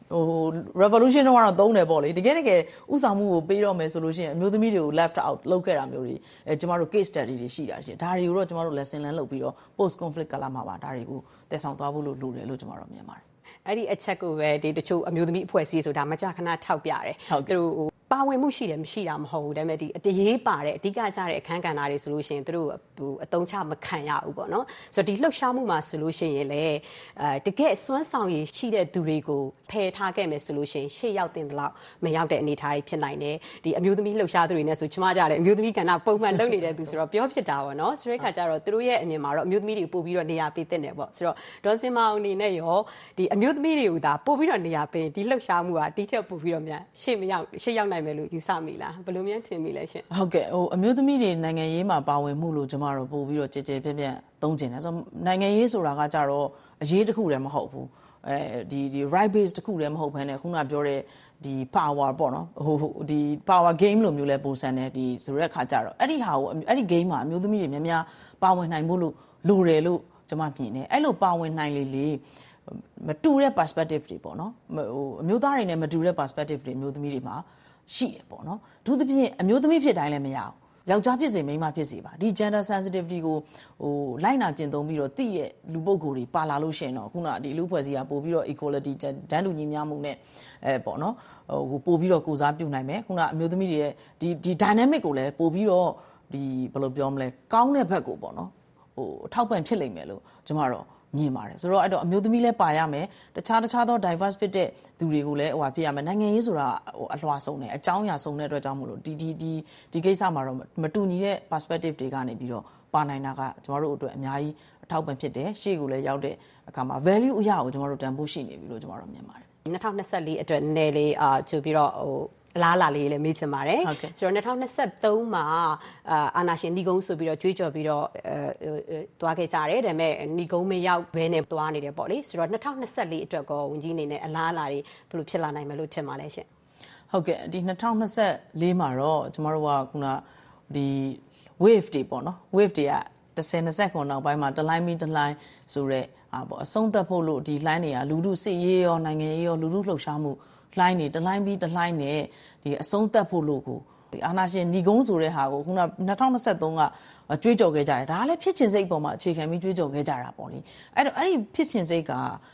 revolution တော့သုံးတယ်ပေါ့လေတကယ်ဥဆောင်မှုကိုပေးတော့မယ်ဆိုလို့ရှိရင်အမျိုးသမီးတွေကို left out လုပ်ခဲ့တာမျိုးတွေကျမတို့ case study တွေရှိတာရှိဒါတွေကိုတော့ကျမတို့ lesson learn လုပ်ပြီးတော့ post conflict ကာလမှာပါဒါတွေကိုတည်ဆောင်သွားဖို့လိုတယ်လို့ကျမတို့မြင်ပါတယ်အဲ့ဒီအချက်ကိုပဲဒီတချို့အမျိုးသမီးအဖွဲ့အစည်းဆိုတာမကြာခဏထောက်ပြတယ်သူတို့ပါဝင်မှုရှိတယ်မရှိတာမဟုတ်ဘူးဒါပေမဲ့ဒီအရေးပါတဲ့အဓိကကျတဲ့အခန်းကဏ္ဍတွေဆိုလို့ရှိရင်သူတို့အတုံးချမခံရဘူးပေါ့နော်ဆိုတော့ဒီလှုပ်ရှားမှုမှာဆိုလို့ရှိရင်လည်းတကယ်စွမ်းဆောင်ရည်ရှိတဲ့သူတွေကိုဖယ်ထားခဲ့မယ်ဆိုလို့ရှိရင်ရှေ့ရောက်တင်တော့မရောက်တဲ့အနေအထားတွေဖြစ်နိုင်တယ်ဒီအမျိုးသမီးလှုပ်ရှားသူတွေနဲ့ဆိုချမကြတယ်အမျိုးသမီးကဏ္ဍပုံမှန်လုပ်နေတဲ့သူဆိုတော့ပြောဖြစ်တာပေါ့နော်ဆိုတဲ့ခါကျတော့သူတို့ရဲ့အမြင်မှာတော့အမျိုးသမီးတွေပို့ပြီးတော့နေရာပေးတဲ့နယ်ပေါ့ဆိုတော့ဒေါ်စင်မအောင်အနေနဲ့ရောဒီအမျိုးသမီးတွေကိုဒါပို့ပြီးတော့နေရာပေးဒီလှုပ်ရှားမှုကတိကျပို့ပြီးတော့များရှေ့ရောက်နိုင်မယ်လို့ယူဆမိလားဘယ်လိုများထင်မိလဲရှင်ဟုတ်ကဲ့အမျိုးသမီးတွေနိုင်ငံရေးမှာပါဝင်မှုလို့ကျမတို့ပို့ပြီးတော့ကြည်ကြဲပြန့်ပြန့်သုံးကျင်တယ်ဆိုတော့နိုင်ငံရေးဆိုတာကကြတော့အရေးတစ်ခုတည်းမဟုတ်ဘူးဒီ right base တစ်ခုတည်းမဟုတ်ဘဲနဲ့ခုနပြောတဲ့ဒီ power ပေါ့နော်ဒီ power game လို့မျိုးလဲပုံစံနဲ့ဒီဆိုတဲ့အခါကြတော့အဲ့ဒီဟာကိုအဲ့ဒီ game မှာအမျိုးသမီးတွေများများပါဝင်နိုင်ဖို့လို့လိုတယ်လို့ကျမမြင်တယ်အဲ့လိုပါဝင်နိုင်လေမတူတဲ့ perspective တွေပေါ့နော်အမျိုးသားတွေနဲ့မတူတဲ့ perspective တွေအမျိုးသမီးတွေမှာရှိတယ်ပေါ့နော်သူသဖြင့်အမျိုးသမီးဖြစ်တိုင်းလည်းမရဘူးယောက်ျားဖြစ်စေမိန်းမဖြစ်စေပါဒီ gender sensitivity ကိုလိုက်နာကျင့်သုံးပြီးတော့သိတဲ့လူပုဂ္ဂိုလ်တွေပါလာလို့ရှိရင်တော့ခုနဒီလူဖွဲ့စည်းကပို့ပြီးတော့ equality တန်းတူညီမျှမှုနဲ့ပေါ့နော်ပို့ပြီးတော့ကိုစားပြုနိုင်မယ်ခုနအမျိုးသမီးတွေရဲ့ဒီ dynamic ကိုလည်းပို့ပြီးတော့ဒီဘယ်လိုပြောမလဲကောင်းတဲ့ဘက်ကိုပေါ့နော်အထောက်ပံ့ဖြစ်လိမ့်မယ်လို့ကျွန်မတော့မြင်ပါတယ်ဆိုတော့အဲ့တော့အမျိုးသမီးလည်းပါရမယ်တခြားသော diverse ဖြစ်တဲ့သူတွေကိုလည်းဖြစ်ရမယ်နိုင်ငံရေးဆိုတာအလွှာဆုံးတယ်အကြောင်းအရာဆုံးတဲ့အတွက်ကြောင့်မို့လို့ဒီကိစ္စမှာတော့မတူညီတဲ့ perspective တွေကနေပြီးတော့ပါနိုင်တာကကျွန်တော်တို့အတွက်အများကြီးအထောက်ပံ့ဖြစ်တယ်ရှေ့ကိုလည်းရောက်တဲ့အခါမှာ value အရာကိုကျွန်တော်တို့တန်ဖိုးရှိနေပြီလို့ကျွန်တော်တို့မြင်ပါတယ် 2024အတွက်နည်းလေးကြိုပြီးတော့အလားလာလေးလည်းမေးချင်ပါတယ်ဆိုတော့2023မှာအာနာရှင်ဏီကုန်းဆိုပြီးတော့ကြွေးကြော်ပြီးတော့သွားခဲ့ကြတယ်ဒါပေမဲ့ဏီကုန်းမရောက်ဘဲနဲ့သွားနေတယ်ပေါ့လေဆိုတော့2024အတွက်ကောဝန်ကြီးအနေနဲ့အလားလာတွေဘယ်လိုဖြစ်လာနိုင်မလို့ထင်ပါလဲရှင်ဟုတ်ကဲ့ဒီ2024မှာတော့ကျမတို့ကခုနဒီ wave တွေပေါ့နော် wave တွေက10-20နောက်ပိုင်းမှာတလိုင်းပြီးတလိုင်းဆိုတော့ပေါ့အဆုံးသတ်ဖို့လို့ဒီ line တွေကလူထုစစ်ရေးရောနိုင်ငံရေးရောလူထုလှုပ်ရှားမှု line တွေတလိုင်းပြီးတလိုင်းနဲ့ဒီအဆုံးသတ်ဖို့လို့ကိုဒီအာနာရှင်ဏီကုန်းဆိုတဲ့ဟာကိုခုန2023ကကြွေးကြော်ခဲ့ကြတယ်ဒါကလည်းဖြစ်ချင်စိတ်ပေါ်မှာအခြေခံပြီးကြွေးကြော်ခဲ့ကြတာပေါ့လေအဲ့တော့အဲ့ဒီဖြစ်ချင်စိတ်က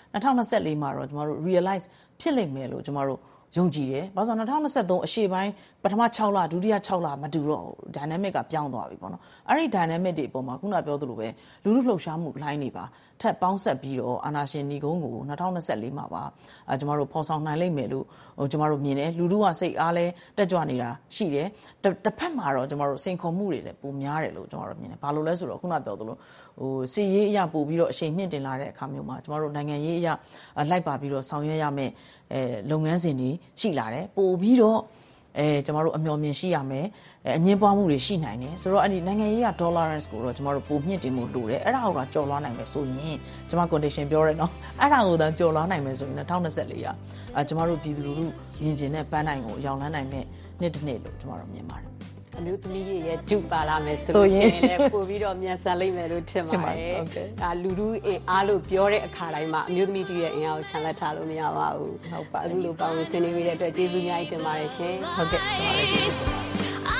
2024မှာတော့ကျမတို့ realize ဖြစ်လိမ့်မယ်လို့ကျမတို့ယုံကြည်တယ်။ဘာလို့ဆိုတော့2023အရှေ့ပိုင်းပထမ6လဒုတိယ6လမတူတော့ dynamic ကပြောင်းသွားပြီပေါ့နော်။အဲ့ဒီ dynamic တွေအပေါ်မှာခုနပြောသလိုပဲလူထုလှုပ်ရှားမှု line တွေပါထပ်ပေါင်းဆက်ပြီးတော့အာနာရှင်ဏီကုန်းကို2024မှာပါကျမတို့ဖော်ဆောင်နိုင်လိမ့်မယ်လို့ကျမတို့မြင်တယ်။လူထုကစိတ်အားလဲတက်ကြွနေတာရှိတယ်။တစ်ဖက်မှာတော့ကျမတို့စိန်ခေါ်မှုတွေလည်းပိုများတယ်လို့ကျမတို့မြင်တယ်။ဘာလို့လဲဆိုတော့ခုနပြောသလိုစီရေးအရာပို့ပြီးတော့အချိန်မြင့်တင်လာတဲ့အခါမျိုးမှာကျမတို့နိုင်ငံရေးအရာလိုက်ပါပြီးတော့ဆောင်ရွက်ရမယ်လုပ်ငန်းစဉ်တွေရှိလာတယ်ပို့ပြီးတော့ကျမတို့အမျှော်မြင်ရှိရမယ်အငင်းပွားမှုတွေရှိနိုင်တယ်ဆိုတော့အဲ့ဒီနိုင်ငံရေးက tolerance ကိုတော့ကျမတို့ပိုမြင့်တင်မှုလိုတယ်အဲ့ဒါကိုကြော်လွှားနိုင်မယ်ဆိုရင်ကျမ condition ပြောရဲနော်အဲ့ဒါကိုသာကြော်လွှားနိုင်မယ်ဆိုရင်2024ကကျမတို့ပြည်သူလူထုမြင်ကျင်တဲ့ပန်းနိုင်ကိုရောက်လန်းနိုင်မဲ့နှစ်တစ်နှစ်လို့ကျမတို့မြင်ပါတယ်အမျိုးသမီးရဲ့ဒုပါလာမယ်ဆိုရင်လည်းပို့ပြီးတော့မြန်ဆန်လိမ့်မယ်လို့ထင်ပါတယ်။ဒါလူထုအားလို့ပြောတဲ့အခါတိုင်းမှာအမျိုးသမီးတွေရဲ့အင်အားကိုချန်လက်ထားလို့မရပါဘူး။ဟုတ်ပါဘူး။အခုလိုပါဝင်ဆွေးနွေးပေးတဲ့အတွက်ကျေးဇူးအများကြီးတင်ပါတယ်ရှင်။ဟုတ်ကဲ့။ကျွန်တော်လည်းကျေးဇူးတင်ပါတယ်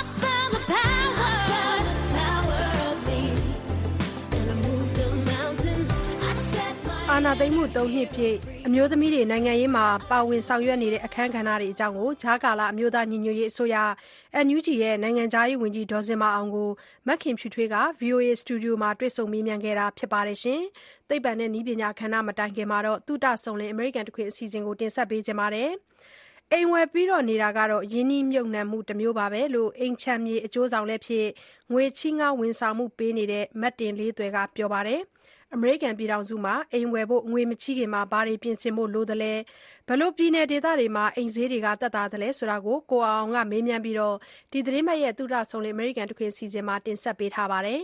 အာဏာသိမ်းမှု3နှစ်ပြည့်အမျိုးသမီးတွေနိုင်ငံရေးမှာပါဝင်ဆောင်ရွက်နေတဲ့အခမ်းကဏ္ဍတွေအကြောင်းကိုဂျာကာလာအမျိုးသားညီညွတ်ရေးအစိုးရ NUG ရဲ့နိုင်ငံခြားရေးဝန်ကြီးဒေါ်စင်မအောင်ကိုမက်ခင်ဖြူထွေးက VOA စတူဒီယိုမှာတွေ့ဆုံမေးမြန်းခဲ့တာဖြစ်ပါတယ်ရှင်။သိပ္ပံနဲ့နည်းပညာခန္ဓာမတိုင်ခင်မှာတော့တုဒ္ဒဆုံလင်အမေရိကန်တခွင်အစီအစဉ်ကိုတင်ဆက်ပေးကြပါတယ်။အိမ်ဝယ်ပြီးတော့နေတာကတော့ယင်းနှီးမြုပ်နှံမှုတစ်မျိုးပါပဲလို့အိမ်ချမ်းမြေအကျိုးဆောင်လည်းဖြစ်ငွေချီးငှားဝန်ဆောင်မှုပေးနေတဲ့မတ်တင်လေးသွဲကပြောပါတယ်။အမေရိကန်ပြည်ထောင်စုမှာအိမ်ဝယ်ဖို့ငွေမချီးခင်မှာဘာတွေပြင်ဆင်ဖို့လိုသလဲဘယ်လိုပြည်နယ်ဒေသတွေမှာအိမ်ဈေးတွေကတက်တာသလဲဆိုတာကိုကိုအောင်ကမေးမြန်းပြီးတော့ဒီသတင်းမှတ်ရဲ့တုဒ္ဒဆုံလင်အမေရိကန်တခွင်အစီအစဉ်မှာတင်ဆက်ပေးထားပါတယ်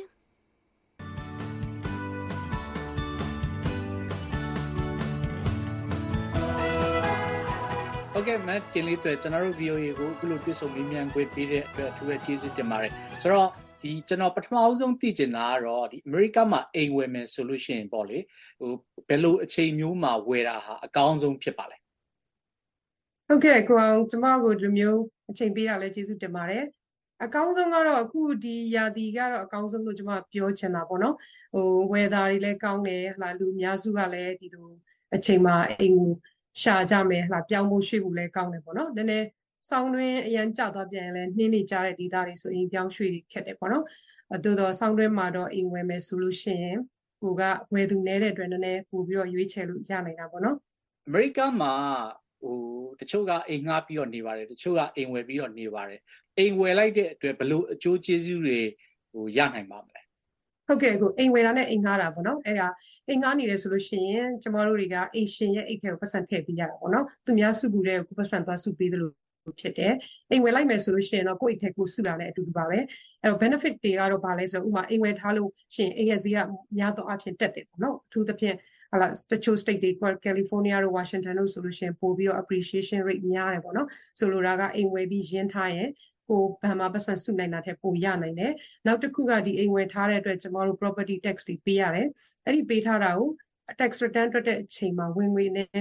ဟုတ်ကဲ့မတ်တင်လေးတွေ့ကျွန်တော်တို့ VOA ကိုအခုလိုတွေ့ဆုံမေးမြန်းခွင့်ပေးတဲ့အတွက်အထူးပဲကျေးဇူးတင်ပါတယ်ဆိုတော့ဒီကျွန်တော်ပထမအဆုံးသိချင်တာကတော့ဒီအမေရိကမှာအိမ်ဝယ်မယ်ဆိုလို့ရှိရင်ပေါ့လေဘယ်လိုအချိန်မျိုးမှာဝယ်တာဟာအကောင်းဆုံးဖြစ်ပါလဲဟုတ်ကဲ့ကိုအောင်ကျမကိုဒီမျိုးအချိန်ပေးတာလည်းကျေးဇူးတင်ပါတယ်အကောင်းဆုံးကတော့အခုဒီရာသီကတော့အကောင်းဆုံးလို့ကျမပြောချင်တာပေါ့နော်ဝယ်တာတွေလည်းကောင်းတယ်ဟလာလူအများစုကလည်းဒီလိုအချိန်မှာအိမ်ကိုရှာကြမယ်ဟလာပြောင်းဖို့ရွှေ့ဖို့လည်းကောင်းတယ်ပေါ့နော်နည်းနည်းဆောင်းတွင်းအရန်ကျသွားပြန်ရင်လည်းနှင်းနေကြတဲ့ဒေသတွေဆိုရင်ပြောင်းရွှေ့ခက်တယ်ပေါ့နော်တိုးတော့ဆောင်းတွင်းမှာတော့အိမ်ဝယ်မယ်ဆိုလို့ရှိရင်ကိုကဝယ်သူနည်းတဲ့အတွက်နည်းနည်းပို့ပြီးတော့ရွေးချယ်လို့ရနိုင်တာပေါ့နော်အမေရိကမှာတချို့ကအိမ်ငှားပြီးတော့နေပါတယ်တချို့ကအိမ်ဝယ်ပြီးတော့နေပါတယ်အိမ်ဝယ်လိုက်တဲ့အတွက်ဘလို့အကျိုးကျေးဇူးတွေရနိုင်ပါမလဲဟုတ်ကဲ့ကိုအိမ်ဝယ်တာနဲ့အိမ်ငှားတာပေါ့နော်အဲ့ဒါအိမ်ငှားနေတယ်ဆိုလို့ရှိရင်ကျမတို့တွေကအိမ်ရှင်ရဲ့အိတ်ထဲကိုပတ်စံထည့်ပေးရတာပေါ့နော်သူများစုဘူးတဲ့ကိုပတ်စံသွားစုပေးတယ်လို့ဖြစ်တယ်အိမ်ဝယ်လိုက်မယ်ဆိုလို့ရှိရင်တော့ကိုယ့်အိတ်ထဲကိုစုတာလည်းအတူတူပါပဲအဲ့တော့ benefit တွေကတော့ဘာလဲဆိုတော့ဥပမာအိမ်ဝယ်ထားလို့ရှိရင်အိမ်ရဲ့ဈေးကများသောအားဖြင့်တက်တယ်ပေါ့နော်အထူးသဖြင့်ဟာလာတချို့ state တွေ California တို့ Washington တို့ဆိုလို့ရှိရင်ပို့ပြီးတော့ appreciation rate များတယ်ပေါ့နော်ဆိုလိုတာကအိမ်ဝယ်ပြီးရင်းထားရင်ကိုဘန်မှာပတ်စံစုနိုင်တာထက်ပိုရနိုင်တယ်နောက်တစ်ခုကဒီအိမ်ဝယ်ထားတဲ့အတွက်ကျွန်တော်တို့ property tax တွေပေးရတယ်အဲ့ဒီပေးထားတာကို tax return ထွက်တဲ့အချိန်မှာဝင်ငွေနဲ့များ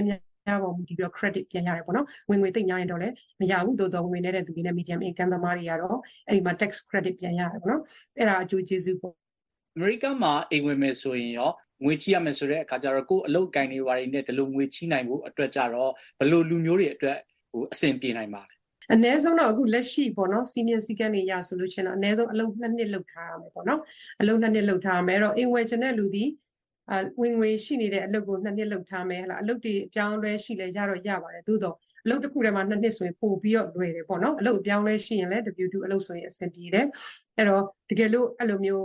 ပေါ်မူတည်ပြီးတော့ credit ပြန်ရတယ်ပေါ့နော်ဝင်ငွေသိပ်များရင်တော့လည်းမရဘူးသို့တော့ဝင်နေတဲ့သူတွေနဲ့ medium income သမားတွေကတော့အဲ့ဒီမှာ tax credit ပြန်ရတယ်ပေါ့နော်အဲ့ဒါအကျိုးကျေးဇူးပေါ့အမေရိကမှာအိမ်ဝင်မယ်ဆိုရင်ရောငွေချီရမယ်ဆိုတဲ့အခါကျတော့ကိုယ်အလုပ်ကိုင်နေပါရင်လည်းဒီလိုငွေချီနိုင်ဖို့အတွက်ကြတော့ဘယ်လိုလူမျိုးတွေအတွက်အဆင်ပြေနိုင်ပါလဲအနည်းဆုံးတော့အခုလက်ရှိပေါ့နော်စီမင်းစည်းကမ်းတွေရဆိုလို့ရှိရင်တော့အနည်းဆုံးအလုပ်2နှစ်လုပ်ထားရမယ်ပေါ့နော်အလုပ်2နှစ်လုပ်ထားရမယ်အဲ့တော့အိမ်ဝယ်ချင်တဲ့လူဒီဝင်ငွေရှိနေတဲ့အလုပ်ကို2နှစ်လုပ်ထားမယ်ဟလားအလုပ်တွေအပြောင်းလဲရှိလဲရတော့ရပါတယ်သို့တော့အလုပ်တစ်ခုတည်းမှာ2နှစ်ဆိုရင်ပို့ပြီးတော့လွယ်တယ်ပေါ့နော်အလုပ်အပြောင်းလဲရှိရင်လည်း W2 အလုပ်ဆိုရင်အဆင်ပြေတယ်အဲ့တော့တကယ်လို့အဲ့လိုမျိုး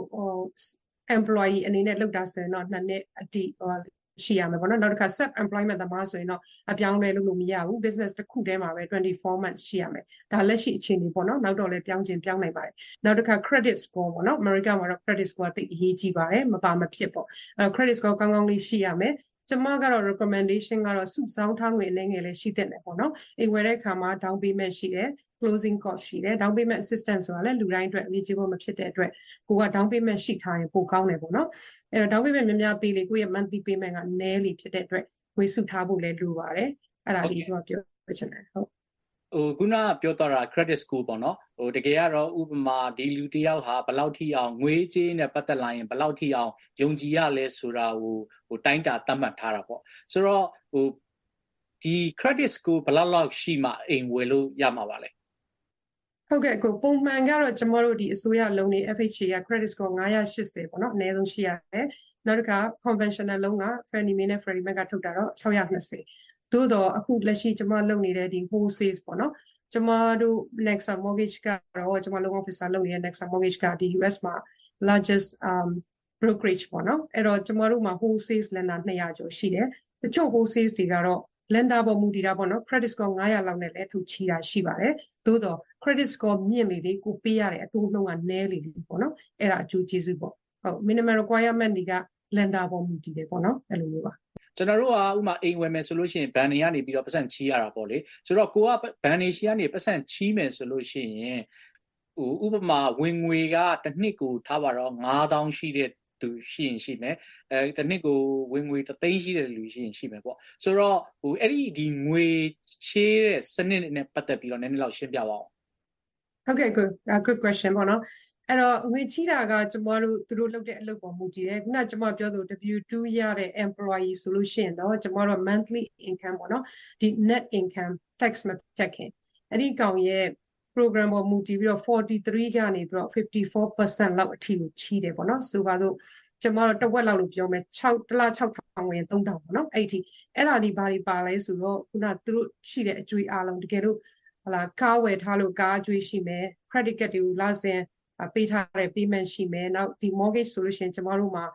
employee အနေနဲ့လုပ်တာဆိုရင်တော့2နှစ်အတိရှိရမယ်ပေါ့နော်နောက်တစ်ခါ self employment သမားဆိုရင်တော့အပြောင်းလဲလုပ်လို့မရဘူး business တစ်ခုတည်းမှာပဲ24 months ရှိရမယ်ဒါလက်ရှိအခြေအနေပေါ့နော်နောက်တော့လည်းပြောင်းနိုင်ပါတယ်နောက်တစ်ခါ credit score ပေါ့နော် America မှာတော့ credit score သိအရေးကြီးပါတယ်မပါမဖြစ်ပေါ့credit score ကောင်းကောင်းလေးရှိရမယ်ကျမကတော့ recommendation ကတော့စုဆောင်းထားငွေအနေငယ်လေးရှိတဲ့တယ်ပေါ့နော်အိမ်ဝယ်တဲ့အခါမှာ down payment ရှိတယ် closing cost ရှိတယ် down payment assistance ဆိုတာလည်းလူတိုင်းအတွက်အရေးကြီးဖို့မဖြစ်တဲ့အတွက်ကိုက down payment ရှိထားရင်ပိုကောင်းတယ်ပေါ့နော်အဲ့တော့ down payment များများပေးလေကိုယ့်ရဲ့ monthly payment ကနည်းလေဖြစ်တဲ့အတွက်ငွေစုထားဖို့လည်းလိုပါတယ်အဲ့ဒါလေးကျွန်မပြောချင်တယ်ဟုတ်ခုနပြောတော့တာ credit score ပေါ့နော်တကယ်ကတော့ဥပမာဒီလူတယောက်ဟာဘယ်လောက်ထိအောင်ငွေကြေးနဲ့ပတ်သက်လာရင်ဘယ်လောက်ထိအောင်ယုံကြည်ရလဲဆိုတာတိုင်းတာသတ်မှတ်ထားတာပေါ့ဆိုတော့ဒီ credit score ဘယ်လောက်ရှိမှအိမ်ဝယ်လို့ရမှာပါလဲဟုတ်ကဲ့ကိုပုံမှန်ကတော့ကျမတို့ဒီအစိုးရလုံးတွေ FHA က credit score 980ပေါ့နော်အနည်းဆုံးရှိရတယ်နောက်တစ်ခါ conventional လုံးက Fannie Mae နဲ့ Freddie Mac ကထုတ်တာတော့620သို့တော့အခုလက်ရှိကျမလုပ်နေတဲ့ဒီ wholesale ပေါ့နော်ကျမတို့ Nexa Mortgage ကတော့ကျမလုံး officer လုပ်နေတဲ့ Nexa Mortgage ကဒီ US မှာ largest brokerage ပေါ့နော်အဲ့တော့ကျမတို့မှာ wholesale lender 200ကျော်ရှိတယ်တချို့ wholesale တွေကတော့ lender ပေါ်မူတည်တာပေါ့နော် credit score 900လောက်နဲ့လည်းထုတ်ချီတာရှိပါတယ်သို့တော့ credit score မြင့်လေလေကိုပေးရတဲ့အတိုးနှုန်းကနည်းလေလေပေါ့နော်အဲ့ဒါအကျိုးကျေးဇူးပေါ့ဟုတ် minimum requirement တွေက lender ပေါ်မူတည်တယ်ပေါ့နော်အဲ့လိုမျိုးပါကျွန်တော်တို့ကဥမာအိမ်ဝယ်မယ်ဆိုလို့ရှိရင်ဘဏ်တွေကနေပြီးတော့ပတ်စံချီးရတာပေါ့လေဆိုတော့ကိုကဘဏ်တွေရှိကနေပတ်စံချီးမယ်ဆိုလို့ရှိရင်ဥပမာဝင်ငွေကတစ်နှစ်ကိုထားပါတော့9000ရှိတဲ့သူရှိရင်ရှိမယ်တစ်နှစ်ကိုဝင်ငွေ300ရှိတဲ့လူရှိရင်ရှိမယ်ပေါ့ဆိုတော့အဲ့ဒီငွေချေးတဲ့စနစ်နဲ့ပတ်သက်ပြီးတော့နည်းနည်းလောက်ရှင်းပြပါဦးဟုတ်ကဲ့ good question ပေါ့နော်အဲ့တော့ငွေချီးတာကကျမတို့သူတို့လုပ်တဲ့အလုပ်ပေါ်မူတည်တယ်ခုနကျမပြောသလို W2 ရတဲ့ employee ဆိုလို့ရှိရင်တော့ကျမတို့ monthly income ပေါ့နော်ဒီ net income tax မဖြတ်ခင်အဲ့ဒီကောင်ရဲ့ program ပေါ်မူတည်ပြီးတော့43ကနေပြီးတော့54% လောက်အထိကိုချီးတယ်ပေါ့နော်ဆိုပါတော့ကျမတို့တဝက်လောက်လို့ပြောမယ်တစ်လ6000ဝင်3000ပေါ့နော်အဲ့ဒီအဲ့ဒါဒီဘာတွေပါလဲဆိုတော့ခုနသူတို့ရှိတဲ့အကျွေးအားလုံးတကယ်လို့ဟလာကားဝယ်ထားလို့ကားအကျွေးရှိမယ် credit card တွေကိုလာစဉ်ပေးထားတဲ့ payment ရှိမယ်နောက်ဒီ mortgage ဆိုလို့ရှိရင်ကျမတို့မှာ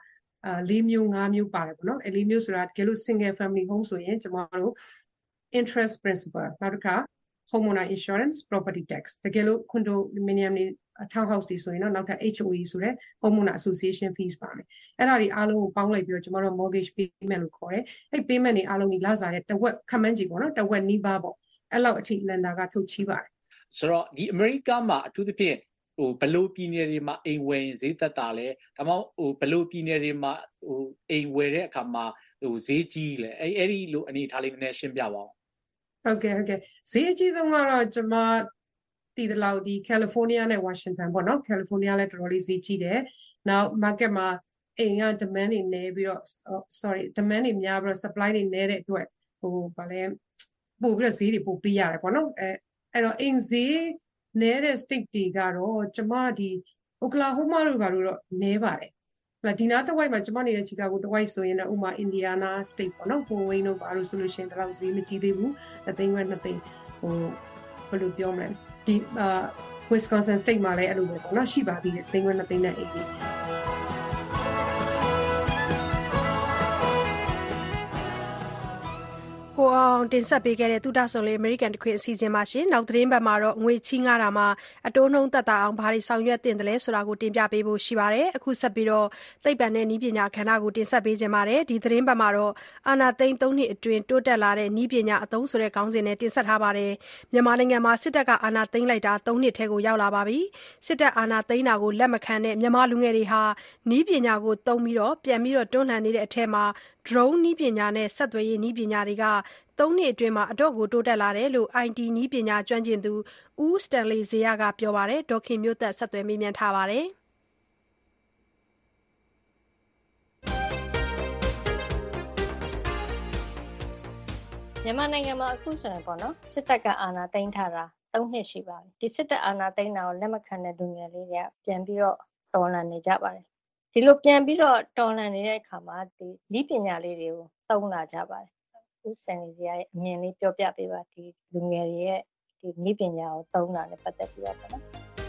4မျိုး5မျိုးပါတယ်ပေါ့နော်အဲ့4မျိုးဆိုတာတကယ်လို့ single family home ဆိုရင်ကျမတို့ interest principal နောက်တစ်ခါ homeowner insurance property tax တကယ်လို့ condominium တွေ townhouse တွေဆိုရင်တော့နောက်ထပ် HOA ဆိုတဲ့ homeowner association fees ပါမယ်အဲ့ဒါတွေအားလုံးကိုပေါင်းလိုက်ပြီးတော့ကျမတို့ mortgage payment လို့ခေါ်တယ်အဲ့ payment တွေအားလုံးကြီးလစာရဲ့တဝက်ခန့်မှန်းကြည့်ပေါ့နော်တဝက်နီးပါးပေါ့အဲ့လောက်အထိ lender ကထုတ်ချီးပါတယ်ဆိုတော့ဒီ America မှာအထူးသဖြင့်ဘလို့ပြည်နယ်တွေမှာအိမ်ဝယ်ဈေးသက်တာလဲဒါမှမဟုတ်ဘလို့ပြည်နယ်တွေမှာအိမ်ဝယ်တဲ့အခါမှာဈေးကြီးလဲအဲ့ဒီလိုအနေထားလေးနည်းနည်းရှင်းပြပါဦးဟုတ်ကဲ့ဈေးအကြီးဆုံးကတော့ကျမတည်တဲ့လောက်ဒီ California နဲ့ Washington ပေါ့နော် California လည်းတော်တော်လေးဈေးကြီးတယ်နောက် market မှာအိမ်က demand တွေနည်းပြီးတော့ demand တွေများပြီးတော့ supply တွေနည်းတဲ့အတွက်ဗာလဲပို့ပြီးတော့ဈေးတွေပို့ပေးရတယ်ပေါ့နော်အဲ့တော့အိမ်ဈေးနည်းတဲ့ state တွေကတော့ကျမဒီ Oklahoma တို့ဘာလို့တော့နည်းပါတယ်ဒီနားတစ်ဝိုက်မှာကျမနေတဲ့ Chicago တစ်ဝိုက်ဆိုရင်တော့ဥမာ Indiana state ပေါ့နော်ပုံဝင်းတို့ဘာလို့ဆိုလို့ရှိရင်တော့ဈေးမကြီးသေးဘူး2သိန်းခွဲ2သိန်းဘယ်လိုပြောမလဲဒီ Wisconsin state မှာလည်းအဲ့လိုပဲပေါ့နော်ရှိပါသေးတယ်3သိန်းခွဲ2သိန်းနဲ့80 ကိုအောင်တင်ဆက်ပေးခဲ့တဲ့သုတဆုံလေး American တခွင်အစီအစဉ်မှာရှင်နောက်သတင်းပတ်မှာတော့ငွေချီးငှားတာမှာအတိုးနှုန်းသက်သာအောင်ဘာတွေဆောင်ရွက်တင်တယ်လဲဆိုတာကိုတင်ပြပေးဖို့ရှိပါတယ်အခုဆက်ပြီးတော့သိပ္ပံနဲ့နည်းပညာခန္ဓာကိုတင်ဆက်ပေးခြင်းပါတယ်ဒီသတင်းပတ်မှာတော့အာနာသိန်း3နှစ်အတွင်းတိုးတက်လာတဲ့နည်းပညာအသုံးဆိုတဲ့ခေါင်းစဉ်နဲ့တင်ဆက်ထားပါတယ်မြန်မာနိုင်ငံမှာစစ်တပ်ကအာဏာသိမ်းလိုက်တာ3နှစ်ထဲကိုရောက်လာပါပြီစစ်တပ်အာဏာသိမ်းတာကိုလက်မခံတဲ့မြန်မာလူငယ်တွေဟာနည်းပညာကိုသုံးပြီးတော့ပြန်ပြီးတော့တွန်းလှန်နေတဲ့အထက်မှာ drone နည်းပညာနဲ့ဆက်သွယ်ရေးနည်းပညာတွေက 3 နှစ်အတွင်းအတော့်ကိုတိုးတက်လာတယ်လို့ IT နည်းပညာကျွမ်းကျင်သူဦးစတန်လီဇေယျကပြောပါတယ်။ဒေါ်ခင်မျိုးသက်ဆက်သွယ်မေးမြန်းထားပါတယ်။မြန်မာနိုင်ငံမှာအခုဆိုရင်ပေါ့နော်စစ်တပ်ကအာဏာသိမ်းထားတာ3 နှစ်ရှိပါပြီဒီစစ်တပ်အာဏာသိမ်းတာကိုလက်မခံတဲ့လူငယ်လေးတွေကပြန်ပြီးတော့တော်လှန်နေကြပါတယ်ဒီလိုပြန်ပြီးတော့တော်လှန်နေတဲ့အခါမှာဒီနည်းပညာလေးတွေကိုသုံးလာကြပါတယ်ဦးစံနေစရာရဲ့အမြင်လေးပြောပြပေးပါဒီလူငယ်တွေရဲ့ဒီနည်းပညာကိုသုံးတာနဲ့ပတ်သက်ပြီးတော့ပေါ့နော်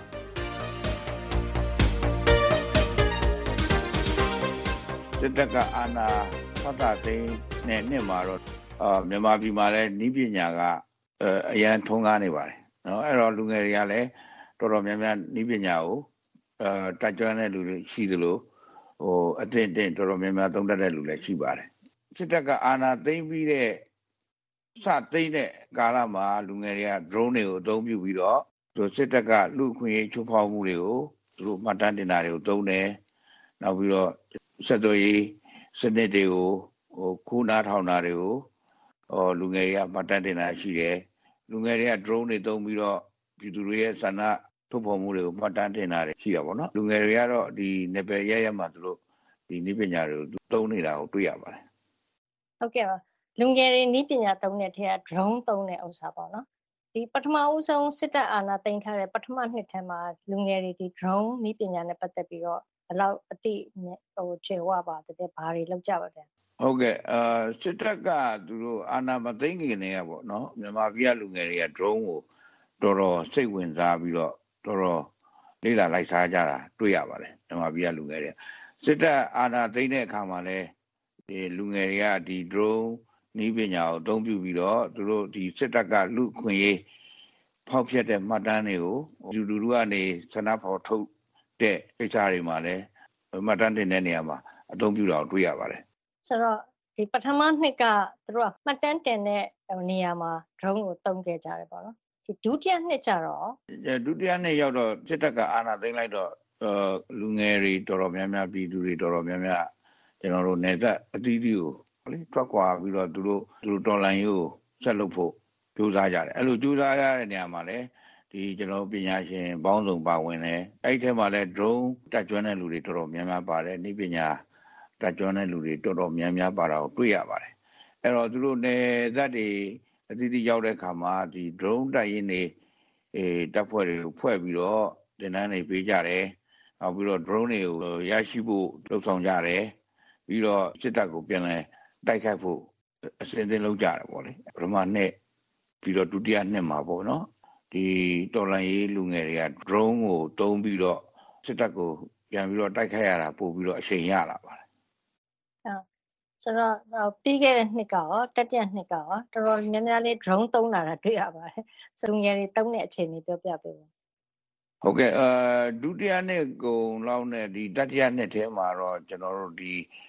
စစ်တပ်ကအာဏာဖတ်တာသိမ်းတဲ့နှစ်မှာတော့မြန်မာပြည်မှာလည်းနည်းပညာကအရန်ထုံးကားနေပါတယ်နော်အဲ့တော့လူငယ်တွေကလည်းတော်တော်များများနည်းပညာကိုတက်ကြွတဲ့လူတွေရှိသလိုအသင့်တော်တော်များများသုံးတတ်တဲ့လူလည်းရှိပါတယ်စစ်တပ်ကအာဏာသိမ်းပြီးတဲ့စသိမ်းတဲ့ကာလမှာလူငယ်တွေက drone တွေကိုအသုံးပြုပြီးတော့စစ်တပ်ကလူခွင့်ရေးချိုးဖောက်မှုတွေကိုသူတို့မှတ်တမ်းတင်တာတွေကိုသုံးတယ်နောက်ပြီးတော့ဆက်သွယ်ရေးစနစ်တွေကိုခိုးနားထောင်တာတွေကိုလူငယ်တွေကမှတ်တမ်းတင်တာရှိတယ်လူငယ်တွေက drone တွေသုံးပြီးတော့ပြည်သူတွေရဲ့ဆန္ဒထုတ်ဖော်မှုတွေကိုမှတ်တမ်းတင်တာတွေရှိတာပေါ့နော်လူငယ်တွေကတော့ဒီနယ်ပယ်ရမှာသူတို့ဒီနည်းပညာတွေကိုသုံးနေတာကိုတွေ့ရပါတယ်ဟုတ်ကဲ့ပါလူငယ်တွေနည်းပညာသုံးတဲ့ထဲက drone သုံးတဲ့ဥစ္စာပေါ့နော်ဒီပထမဦးဆုံးစစ်တပ်အာဏာသိမ်းထားတဲ့ပထမနှစ်ထဲမှာလူငယ်တွေဒီ drone နည်းပညာနဲ့ပတ်သက်ပြီးတော့ဘယ်လောက်အတိကျေဝပါတယ်ဘာတွေလောက်ကြပါလဲဟုတ်ကဲ့စစ်တပ်ကသူတို့အာဏာမသိမ်းခင်တည်းကပေါ့နော်မြန်မာပြည်လူငယ်တွေက drone ကိုတော်တော်စိတ်ဝင်စားပြီးတော့တော်တော်လေ့လာလိုက်စားကြတာတွေ့ရပါတယ်မြန်မာပြည်လူငယ်တွေစစ်တပ်အာဏာသိမ်းတဲ့အခါမှာလည်းဒီလူငယ်တွေကဒီ drone နည်းပညာကိုအသုံးပြုပြီးတော့သူတို့ဒီစစ်တပ်ကလူခွင့်ရေးဖောက်ဖျက်တဲ့မှတ်တမ်းတွေကိုလူလူကနေဆန္ဒဖော်ထုတ်တဲ့ကိစ္စတွေမှာလည်းမှတ်တမ်းတင်တဲ့နေရာမှာအသုံးပြုတာကိုတွေ့ရပါတယ်ဆိုတော့ဒီပထမနှစ်ကသူတို့ကမှတ်တမ်းတင်တဲ့နေရာမှာ drone ကိုသုံးခဲ့ကြတယ်ပေါ့နော်ဒီဒုတိယနှစ်ကျတော့ဒုတိယနှစ်ရောက်တော့စစ်တပ်ကအာဏာသိမ်းလိုက်တော့လူငယ်တွေတော်တော်များများပြည်သူတွေတော်တော်များများကျွန်တော်တို့နေသက်အသီးသီးကိုလေထွက်ခွာပြီးတော့သူတို့တော်လိုင်းရေးကိုဆက်လုပ်ဖို့ကြိုးစားကြတယ်အဲ့လိုကြိုးစားရတဲ့နေရာမှာလည်းဒီကျွန်တော်ပညာရှင်ပေါင်းစုံပါဝင်တယ်အဲ့ဒီထဲမှာလည်း drone တက်ကျွမ်းတဲ့လူတွေတော်တော်များများပါတယ်နည်းပညာတက်ကျွမ်းတဲ့လူတွေတော်တော်များများပါတာကိုတွေ့ရပါတယ်အဲ့တော့သူတို့နေသက်တွေအသီးသီးရောက်တဲ့အခါမှာဒီ drone တက်ရင်းနေတပ်ဖွဲ့တွေကိုဖွဲ့ပြီးတော့သင်တန်းတွေပေးကြတယ်နောက်ပြီးတော့ drone တွေကိုရရှိဖို့လှုပ်ဆောင်ကြတယ်ပြီးတော့စစ်တပ်ကိုပြန်လဲတိုက်ခိုက်ဖို့အစဉ်သင်လုပ်ကြတယ်ပေါ့လေပထမနှစ်ပြီးတော့ဒုတိယနှစ်မှာပေါ့နော်ဒီတော်လိုင်းရေးလူငယ်တွေက drone ကိုသုံးပြီးတော့စစ်တပ်ကိုပြန်ပြီးတော့တိုက်ခိုက်ရတာပို့ပြီးတော့အချိန်ရလာပါတယ်ဆိုတော့ပြီးခဲ့တဲ့နှစ်ကရောတတိယနှစ်ကရောတော်တော်များများလေး drone သုံးလာတာတွေ့ရပါတယ်ဆိုလူငယ်တွေသုံးတဲ့အခြေအနေပြောပြပေးပါဟုတ်ကဲ့ဒုတိယနှစ်ကုန်လောက်နဲ့ဒီတတိယနှစ်ထဲမှာတော့ကျွန်တော်တို့ဒီ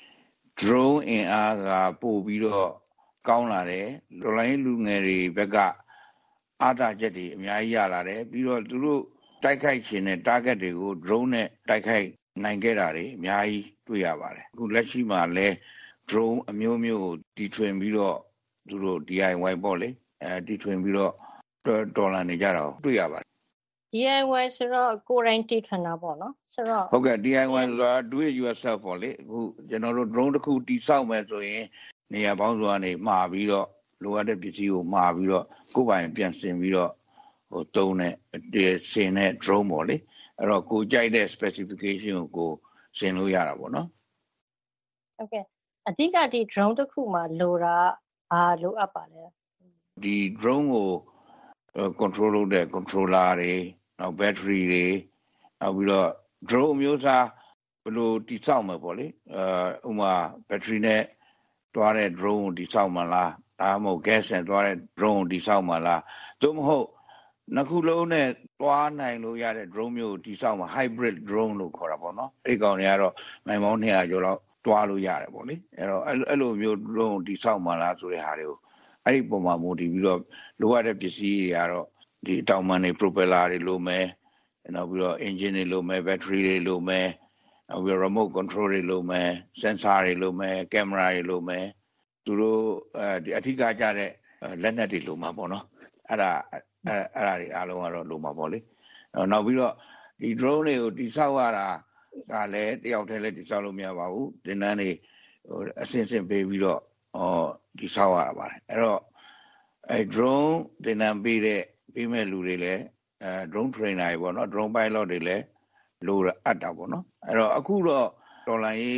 drone အင်အားကပို့ပြီးတော့ကောင်းလာတယ်တော်လိုင်းလူငယ်တွေဘက်ကအားသာချက်တွေအများကြီးရလာတယ်ပြီးတော့သူတို့တိုက်ခိုက်ခြင်းနဲ့ target တွေကို drone နဲ့တိုက်ခိုက်နိုင်ခဲ့တာတွေအများကြီးတွေ့ရပါတယ်အခုလက်ရှိမှာလဲ drone အမျိုးမျိုးကိုတီထွင်ပြီးတော့သူတို့ DIY ပေါ့လေတီထွင်ပြီးတော့တော်လာနေကြတာကိုတွေ့ရပါတယ် DIY ဆိုတော့ကိုယ်တိုင်တီထွင်တာပေါ့နော်ဆိုတော့ဟုတ်ကဲ့ DIY ဆိုတာ do it yourself ပေါ့လေအခုကျွန်တော်တို့ drone တစ်ခုတီဆောက်မယ်ဆိုရင်နေရာပေါင်းစုံကနေမှာပြီးတော့လိုအပ်တဲ့ပစ္စည်းကိုမှာပြီးတော့ကိုယ်ပိုင်ပြန်ဆင်ပြီးတော့တုံးတဲ့ဆင်တဲ့ drone ပေါ့လေအဲ့တော့ကိုကြိုက်တဲ့ specification ကိုဆင်လို့ရတာပေါ့နော်ဟုတ်ကဲ့အဓိကဒီ drone တစ်ခုမှာလိုတာဘာလိုအပ်ပါလဲဒီ drone ကိုcontrol လုပ်တဲ့ controller တွေနောက် battery တွေနောက်ပြီးတော့ drone မျိုးစားဘယ်လိုတိစောက်မှာပေါ့လေဥပမာ battery နဲ့တွားတဲ့ drone ကိုတိစောက်မှာလားဒါမှမဟုတ် gas နဲ့တွားတဲ့ drone ကိုတိစောက်မှာလားသို့မဟုတ်နှစ်ခုလုံးနဲ့တွားနိုင်လို့ရတဲ့ drone မျိုးကိုတိစောက်မှာ hybrid drone လို့ခေါ်တာပေါ့နော်အဲ့ဒီကောင်တွေကတော့မိုင်ပေါင်း200ကျော်လောက်တွားလို့ရတယ်ပေါ့လေအဲ့တော့အဲ့လိုမျိုး drone ကိုတိစောက်မှာလားဆိုတဲ့ဟာတွေကိုအဲ့ဒီပုံမှာမူတည်ပြီးတော့လိုအပ်တဲ့ပစ္စည်းတွေကတော့ဒီတောင်ပန်တွေ propeller တွေလိုမယ်နောက်ပြီးတော့ engine တွေလိုမယ် battery တွေလိုမယ်နောက်ပြီးတော့ remote control တွေလိုမယ် sensor တွေလိုမယ် camera တွေလိုမယ်သူတို့ဒီအထူးကကြတဲ့လက်နက်တွေလိုမှာပေါ့နော်အဲ့ဒါတွေအားလုံးကတော့လိုမှာပေါ့လေနောက်ပြီးတော့ဒီ drone တွေကိုတိစောက်ရတာကလည်းတယောက်တည်းလည်းတိစောက်လို့မရပါဘူးသင်တန်းတွေအဆင့်ဆင့်ပေးပြီးတော့တိစောက်ရတာပါတယ်အဲ့တော့drone သင်တန်းပေးမဲ့လူတွေလည်းdrone trainer တွေပေါ့နော် drone pilot တွေလည်းလိုအပ်တာပေါ့နော်အဲ့တော့အခုတော့တော်လိုင်းရေး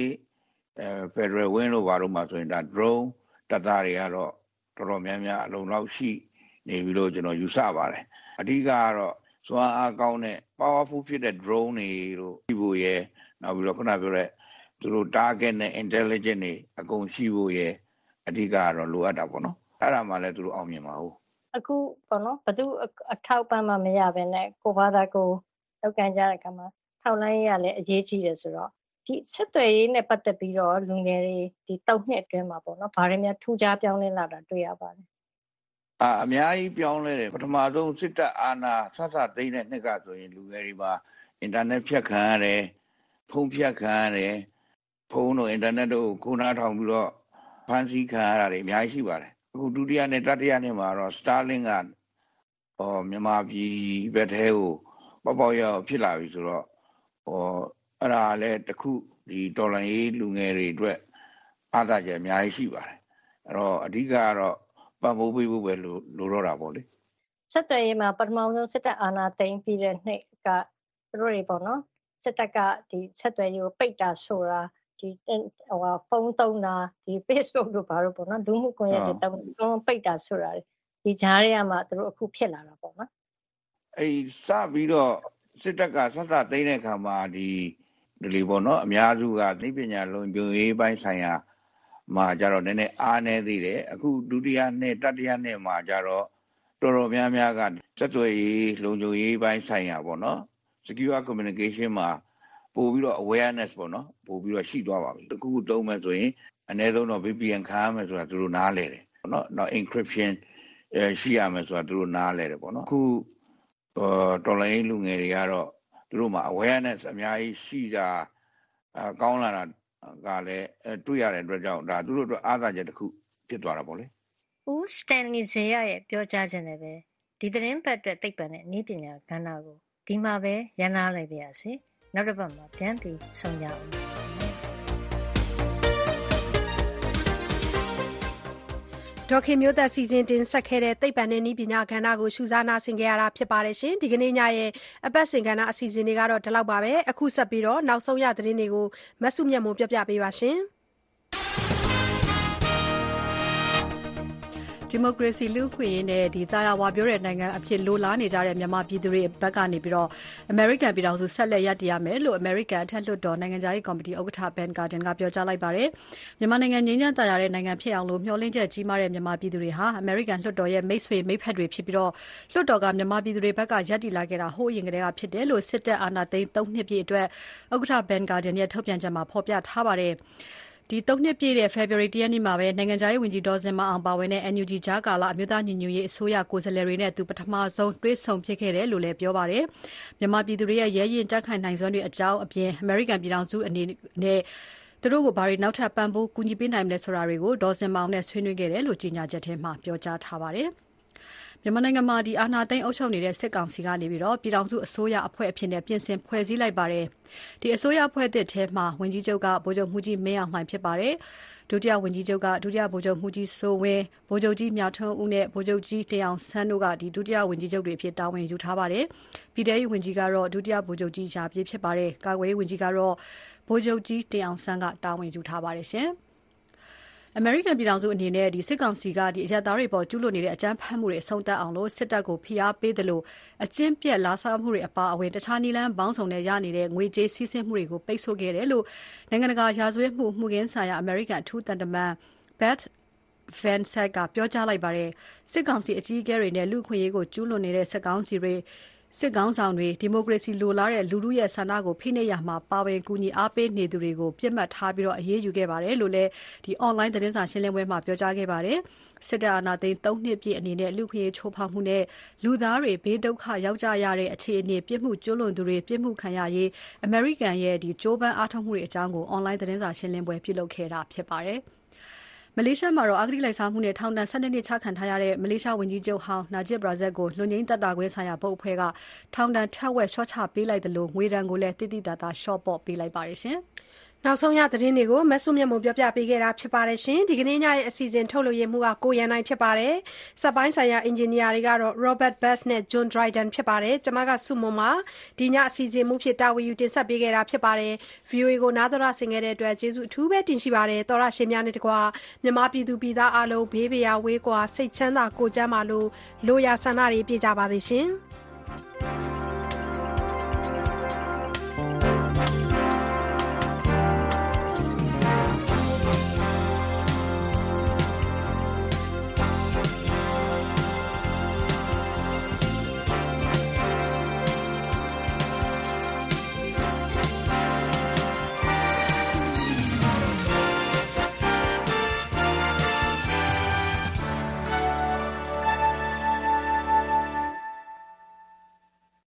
Federal Wing လို့ဘာလို့မှဆိုရင်ဒါ drone တပ်သားတွေကတော့တော်တော်များများအလုံးလောက်ရှိနေပြီလို့ကျွန်တော်ယူဆပါတယ်အဓိကကတော့စွမ်းအားကောင်းတဲ့ powerful ဖြစ်တဲ့ drone တွေလို့ရှိဖို့ရယ်နောက်ပြီးတော့ခုနပြောတဲ့သူတို့ target နဲ့ intelligent တွေအကုန်ရှိဖို့ရယ်အဓိကကတော့လိုအပ်တာပေါ့နော်အဲ့ဒါမှလည်းသူတို့အောင်မြင်ပါဘူးအခုပေါ့နော်ဘသူအထောက်ပံ့မှမရဘဲနဲ့ကိုဘာသာကိုလောက်ကန်ကြတဲ့အခါမှာထောက်လိုင်းရလည်းအရေးကြီးတယ်ဆိုတော့ဒီဆက်သွယ်ရေးနဲ့ပတ်သက်ပြီးတော့လူငယ်တွေဒီ3နှစ်အတွင်းမှာပေါ့နော်ဘာတွေများထူးခြားပြောင်းလဲလာတာတွေ့ရပါလဲအများကြီးပြောင်းလဲတယ်ပထမဆုံးစစ်တပ်အာဏာဆဆသိမ်းတဲ့နှစ်ကဆိုရင်လူငယ်တွေမှာအင်တာနက်ဖြတ်ခံရတယ်ဖုန်းဖြတ်ခံရတယ်ဖုန်းတို့အင်တာနက်တို့ကိုနားထောင်ပြီးတော့ဖန်ဆီးခံရတာတွေအများကြီးရှိပါတယ်အခုဒုတိယနဲ့တတိယနှစ်မှာတော့ Starlink ကမြန်မာပြည်ဘက်ထဲကိုပေါ့ရောက်ဖြစ်လာပြီဆိုတော့အဲ့ဒါလည်းတခုဒီတော်လိုင်းရေးလူငယ်တွေအတွက်အားသာချက်အများကြီးရှိပါတယ်အဲ့တော့အဓိကကတော့ပံ့ပိုးပေးဖို့ပဲလိုတော့တာပေါ့လေဆက်သွယ်ရေးမှာပထမဆုံးစစ်တပ်အာဏာသိမ်းပြီးတဲ့နှစ်ကသူတို့တွေပေါ့နော်စစ်တပ်ကဒီဆက်သွယ်ရေးကိုပိတ်တာဆိုတာဒီဖုန်းသုံးတာဒီ Facebook တို့ဘာလို့ပေါ့နော်လူမှုကွန်ရက်တွေတုံးပိတ်တာဆိုတာဒီကြားထဲမှာသူတို့အခုဖြစ်လာတာပေါ့နော်အဲ့စပြီးတော့စစ်တပ်ကဆက်သိမ်းတဲ့အခါမှာဒီလေပေါ့နော်အများစုကသိပညာလုံခြုံရေးပိုင်းဆိုင်ရာမှာကြတော့နည်းနည်းအားနည်းသေးတယ်အခုဒုတိယနှစ်တတိယနှစ်မှာကြတော့တော်တော်များများကဆက်သွယ်ရေးလုံခြုံရေးပိုင်းဆိုင်ရာပေါ့နော် secure communication မှာပို့ပြီးတော့ awareness ပေါ့နော်ပို့ပြီးတော့ရှိသွားပါပြီတခုခုသုံးမယ်ဆိုရင်အနည်းဆုံးတော့ VPN ခံရမယ်ဆိုတာသူတို့နားလဲတယ်ပေါ့နော်နောက် encryption ရှိရမယ်ဆိုတာသူတို့နားလဲတယ်ပေါ့နော်အခုတော်လိုင်းလူငယ်တွေကတော့သူတို့မှာ awareness အများကြီးရှိတာကောင်းလာတာကလည်းတွေ့ရတဲ့အတွက်ကြောင့်ဒါသူတို့အတွက်အားသာချက်တစ်ခုဖြစ်သွားတာပေါ့လေဦးစတန်လီဇေယရဲ့ပြောကြားခြင်းနဲ့ပဲဒီသတင်းပတ်အတွက်သိပ္ပံနဲ့နည်းပညာကဏ္ဍကိုဒီမှာပဲရန်နာလိုက်ပါရစေနောက်တစ်ပတ်မှာပြန်ပြီးဆုံကြအောင်ဒေါခင်မျိုးသက်စီစဉ်တင်ဆက်ခဲ့တဲ့သိပ္ပံနဲ့နည်းပညာကဏ္ဍကိုရှုစားနာဆင်ကြရတာဖြစ်ပါတယ်ရှင်ဒီကနေ့ညရဲ့အပတ်စဉ်ကဏ္ဍအစီအစဉ်တွေကတော့ဒီလောက်ပါပဲအခုဆက်ပြီးတော့နောက်ဆုံးရသတင်းတွေကိုမဆုမြတ်မိုးပြပြပေးပါရှင်ဒီမိုကရေစီလူ့အခွင့်အရေးနဲ့သာယာဝပြောတဲ့နိုင်ငံအဖြစ်လိုလားနေကြတဲ့မြန်မာပြည်သူတွေဘက်ကနေပြီးတော့အမေရိကန်ပြည်ထောင်စုဆက်လက်ရပ်တည်ရမယ်လို့အမေရိကန်အထက်လွှတ်တော်နိုင်ငံခြားရေးကော်မတီဥက္ကဋ္ဌ Ben Cardin ကပြောကြားလိုက်ပါတယ်။မြန်မာနိုင်ငံငြိမ်းချမ်းသာယာတဲ့နိုင်ငံဖြစ်အောင်လို့မျှော်လင့်ချက်ကြီးမားတဲ့မြန်မာပြည်သူတွေဟာအမေရိကန်လွှတ်တော်ရဲ့မိတ်ဆွေမိတ်ဖက်တွေဖြစ်ပြီးတော့လွှတ်တော်ကမြန်မာပြည်သူတွေဘက်ကရပ်တည်လာခဲ့တာဟိုးအရင်ကတည်းကဖြစ်တယ်လို့စစ်တပ်အာဏာသိမ်း3နှစ်ပြည့်အတွက်ဥက္ကဋ္ဌ Ben Cardin ရဲ့ထုတ်ပြန်ချက်မှာဖော်ပြထားပါတယ်။ဒီ3နှစ်ပြည့်တဲ့ February 1ရက်နေ့မှာပဲနိုင်ငံခြားရေးဝန်ကြီးဒေါ်စင်မအောင်ပါဝင်တဲ့ NUG ကြားကာလအမျိုးသားညီညွတ်ရေးအစိုးရကိုယ်စားလှယ်တွေနဲ့သူပထမဆုံးတွေ့ဆုံဖြစ်ခဲ့တယ်လို့လည်းပြောပါတယ်။မြန်မာပြည်သူတွေရဲ့ရဲရင်တက်ခိုင်နိုင်စွမ်းတွေအကြောင်းအပြင် American ပြည်ထောင်စုအနေနဲ့သူတို့ကိုဘာတွေနောက်ထပ်ပံ့ပိုးကူညီပေးနိုင်မလဲဆိုတာတွေကိုဒေါ်စင်မအောင်နဲ့ဆွေးနွေးခဲ့တယ်လို့ကြေညာချက်ထဲမှာပြောကြားထားပါတယ်။မြန်မာနိုင်ငံမှာအာဏာသိမ်းအုပ်ချုပ်နေတဲ့စစ်ကောင်စီကနေပြီးတော့ပြည်ထောင်စုအစိုးရအဖွဲ့အဖြစ်နဲ့ပြင်ဆင်ဖွဲ့စည်းလိုက်ပါတယ်။ဒီအစိုးရအဖွဲ့သစ်ထဲမှာဝန်ကြီးချုပ်ကဗိုလ်ချုပ်မှူးကြီးမင်းအောင်လှိုင်ဖြစ်ပါတယ်။ဒုတိယဝန်ကြီးချုပ်ကဒုတိယဗိုလ်ချုပ်မှူးကြီးစိုးဝင်းဗိုလ်ချုပ်ကြီးမြထွန်းဦးနဲ့ဗိုလ်ချုပ်ကြီးတင်အောင်ဆန်းတို့ကဒုတိယဝန်ကြီးချုပ်တွေအဖြစ်တာဝန်ယူထားပါတယ်။ပြည်ထောင်စုဝန်ကြီးကတော့ဒုတိယဗိုလ်ချုပ်ကြီးရာပြည့်ဖြစ်ပါတယ်။ကာကွယ်ရေးဝန်ကြီးကတော့ဗိုလ်ချုပ်ကြီးတင်အောင်ဆန်းကတာဝန်ယူထားပါတယ်ရှင်။အမေရိကန်ပြည်ထောင်စုအနေနဲ့စစ်ကောင်စီကအရပ်သားတွေပေါ်ကျူးလွန်နေတဲ့အကြမ်းဖက်မှုတွေအဆုံးသတ်အောင်လို့စစ်တပ်ကိုဖိအားပေးသလိုအကျင့်ပြက်လာစားမှုတွေအပါအဝင်တခြားနည်းလမ်းပေါင်းစုံနဲ့ရနေတဲ့ငွေကြေးစီးဆင်းမှုတွေကိုပိတ်ဆို့ခဲ့တယ်လို့နိုင်ငံတကာရာဇဝတ်မှုမှုခင်းဆိုင်ရာအမေရိကန်အထူးတန်တမန် Beth Van Sack ကပြောကြားလိုက်ပါတယ်စစ်ကောင်စီအကြီးအကဲတွေနဲ့လူ့အခွင့်အရေးကိုကျူးလွန်နေတဲ့စစ်ကောင်စီတွေစစ်ကောင်းဆောင်တွေဒီမိုကရေစီလိုလားတဲ့လူထုရဲ့ဆန္ဒကိုဖိနှိပ်ရမှာပါဝင်ကူညီအားပေးနေသူတွေကိုပြစ်မှတ်ထားပြီးတော့အရေးယူခဲ့ပါတယ်လို့လည်းအွန်လိုင်းသတင်းစာရှင်းလင်းပွဲမှာပြောကြားခဲ့ပါတယ်စစ်တပ်အာဏာသိမ်း3နှစ်ပြည့်အနေနဲ့လူ့ခွင့်ရေးချိုးဖောက်မှုနဲ့လူသားတွေဘေးဒုက္ခရောက်ကြရတဲ့အခြေအနေပြစ်မှုကျူးလွန်သူတွေပြစ်မှုခံရရေးအမေရိကန်ရဲ့ကြိုးပမ်းအားထုတ်မှုတွေအကြောင်းကိုအွန်လိုင်းသတင်းစာရှင်းလင်းပွဲပြုလုပ်ခဲ့တာဖြစ်ပါတယ်မလေးရှားမှာတော့အဂတိလိုက်စားမှုနဲ့ထောင်ဒဏ်12နှစ်ချခံထားရတဲ့မလေးရှားဝန်ကြီးချုပ်ဟောင်းနာဂျစ်ဘရာဇက်ကိုလွတ်ငြိမ်းသက်သာခွင့်ဆိုင်ရာဘုတ်အဖွဲ့ကထောင်ဒဏ်ထက်ဝက်လျှော့ချပေးလိုက်တယ်လို့ငွေဒဏ်ကိုလည်းတိတိတတ်တာလျှော့ပေါ့ပေးလိုက်ပါတယ်ရှင်။နောက်ဆုံးရသတင်းတွေကိုမဆုမြတ်မပြောပြပေးခဲ့တာဖြစ်ပါတယ်ရှင်။ဒီကနေ့ညရဲ့အစီအစဉ်ထုတ်လွှင့်ရမှုကကိုရန်နိုင်ဖြစ်ပါတယ်။စက်ပိုင်းဆိုင်ရာအင်ဂျင်နီယာတွေကတော့ Robert Bass နဲ့ John Dryden ဖြစ်ပါတယ်။ကျွန်မကစုမွန်မှာဒီညအစီအစဉ်မှုဖြစ်တာဝန်ယူတင်ဆက်ပေးခဲ့တာဖြစ်ပါတယ်။ VOA ကိုနားတော်ဆင်ခဲ့တဲ့အတွက်ကျေးဇူးအထူးပဲတင်ရှိပါတယ်။တော်ရရှင်များနဲ့တကွာမြန်မာပြည်သူပြည်သားအားလုံးဘေးပရာဝေးကွာစိတ်ချမ်းသာကိုယ်ကျန်းမာလို့လိုရာဆန္ဒတွေပြည့်ကြပါစေရှင်။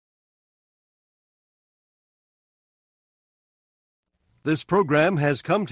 This program has come to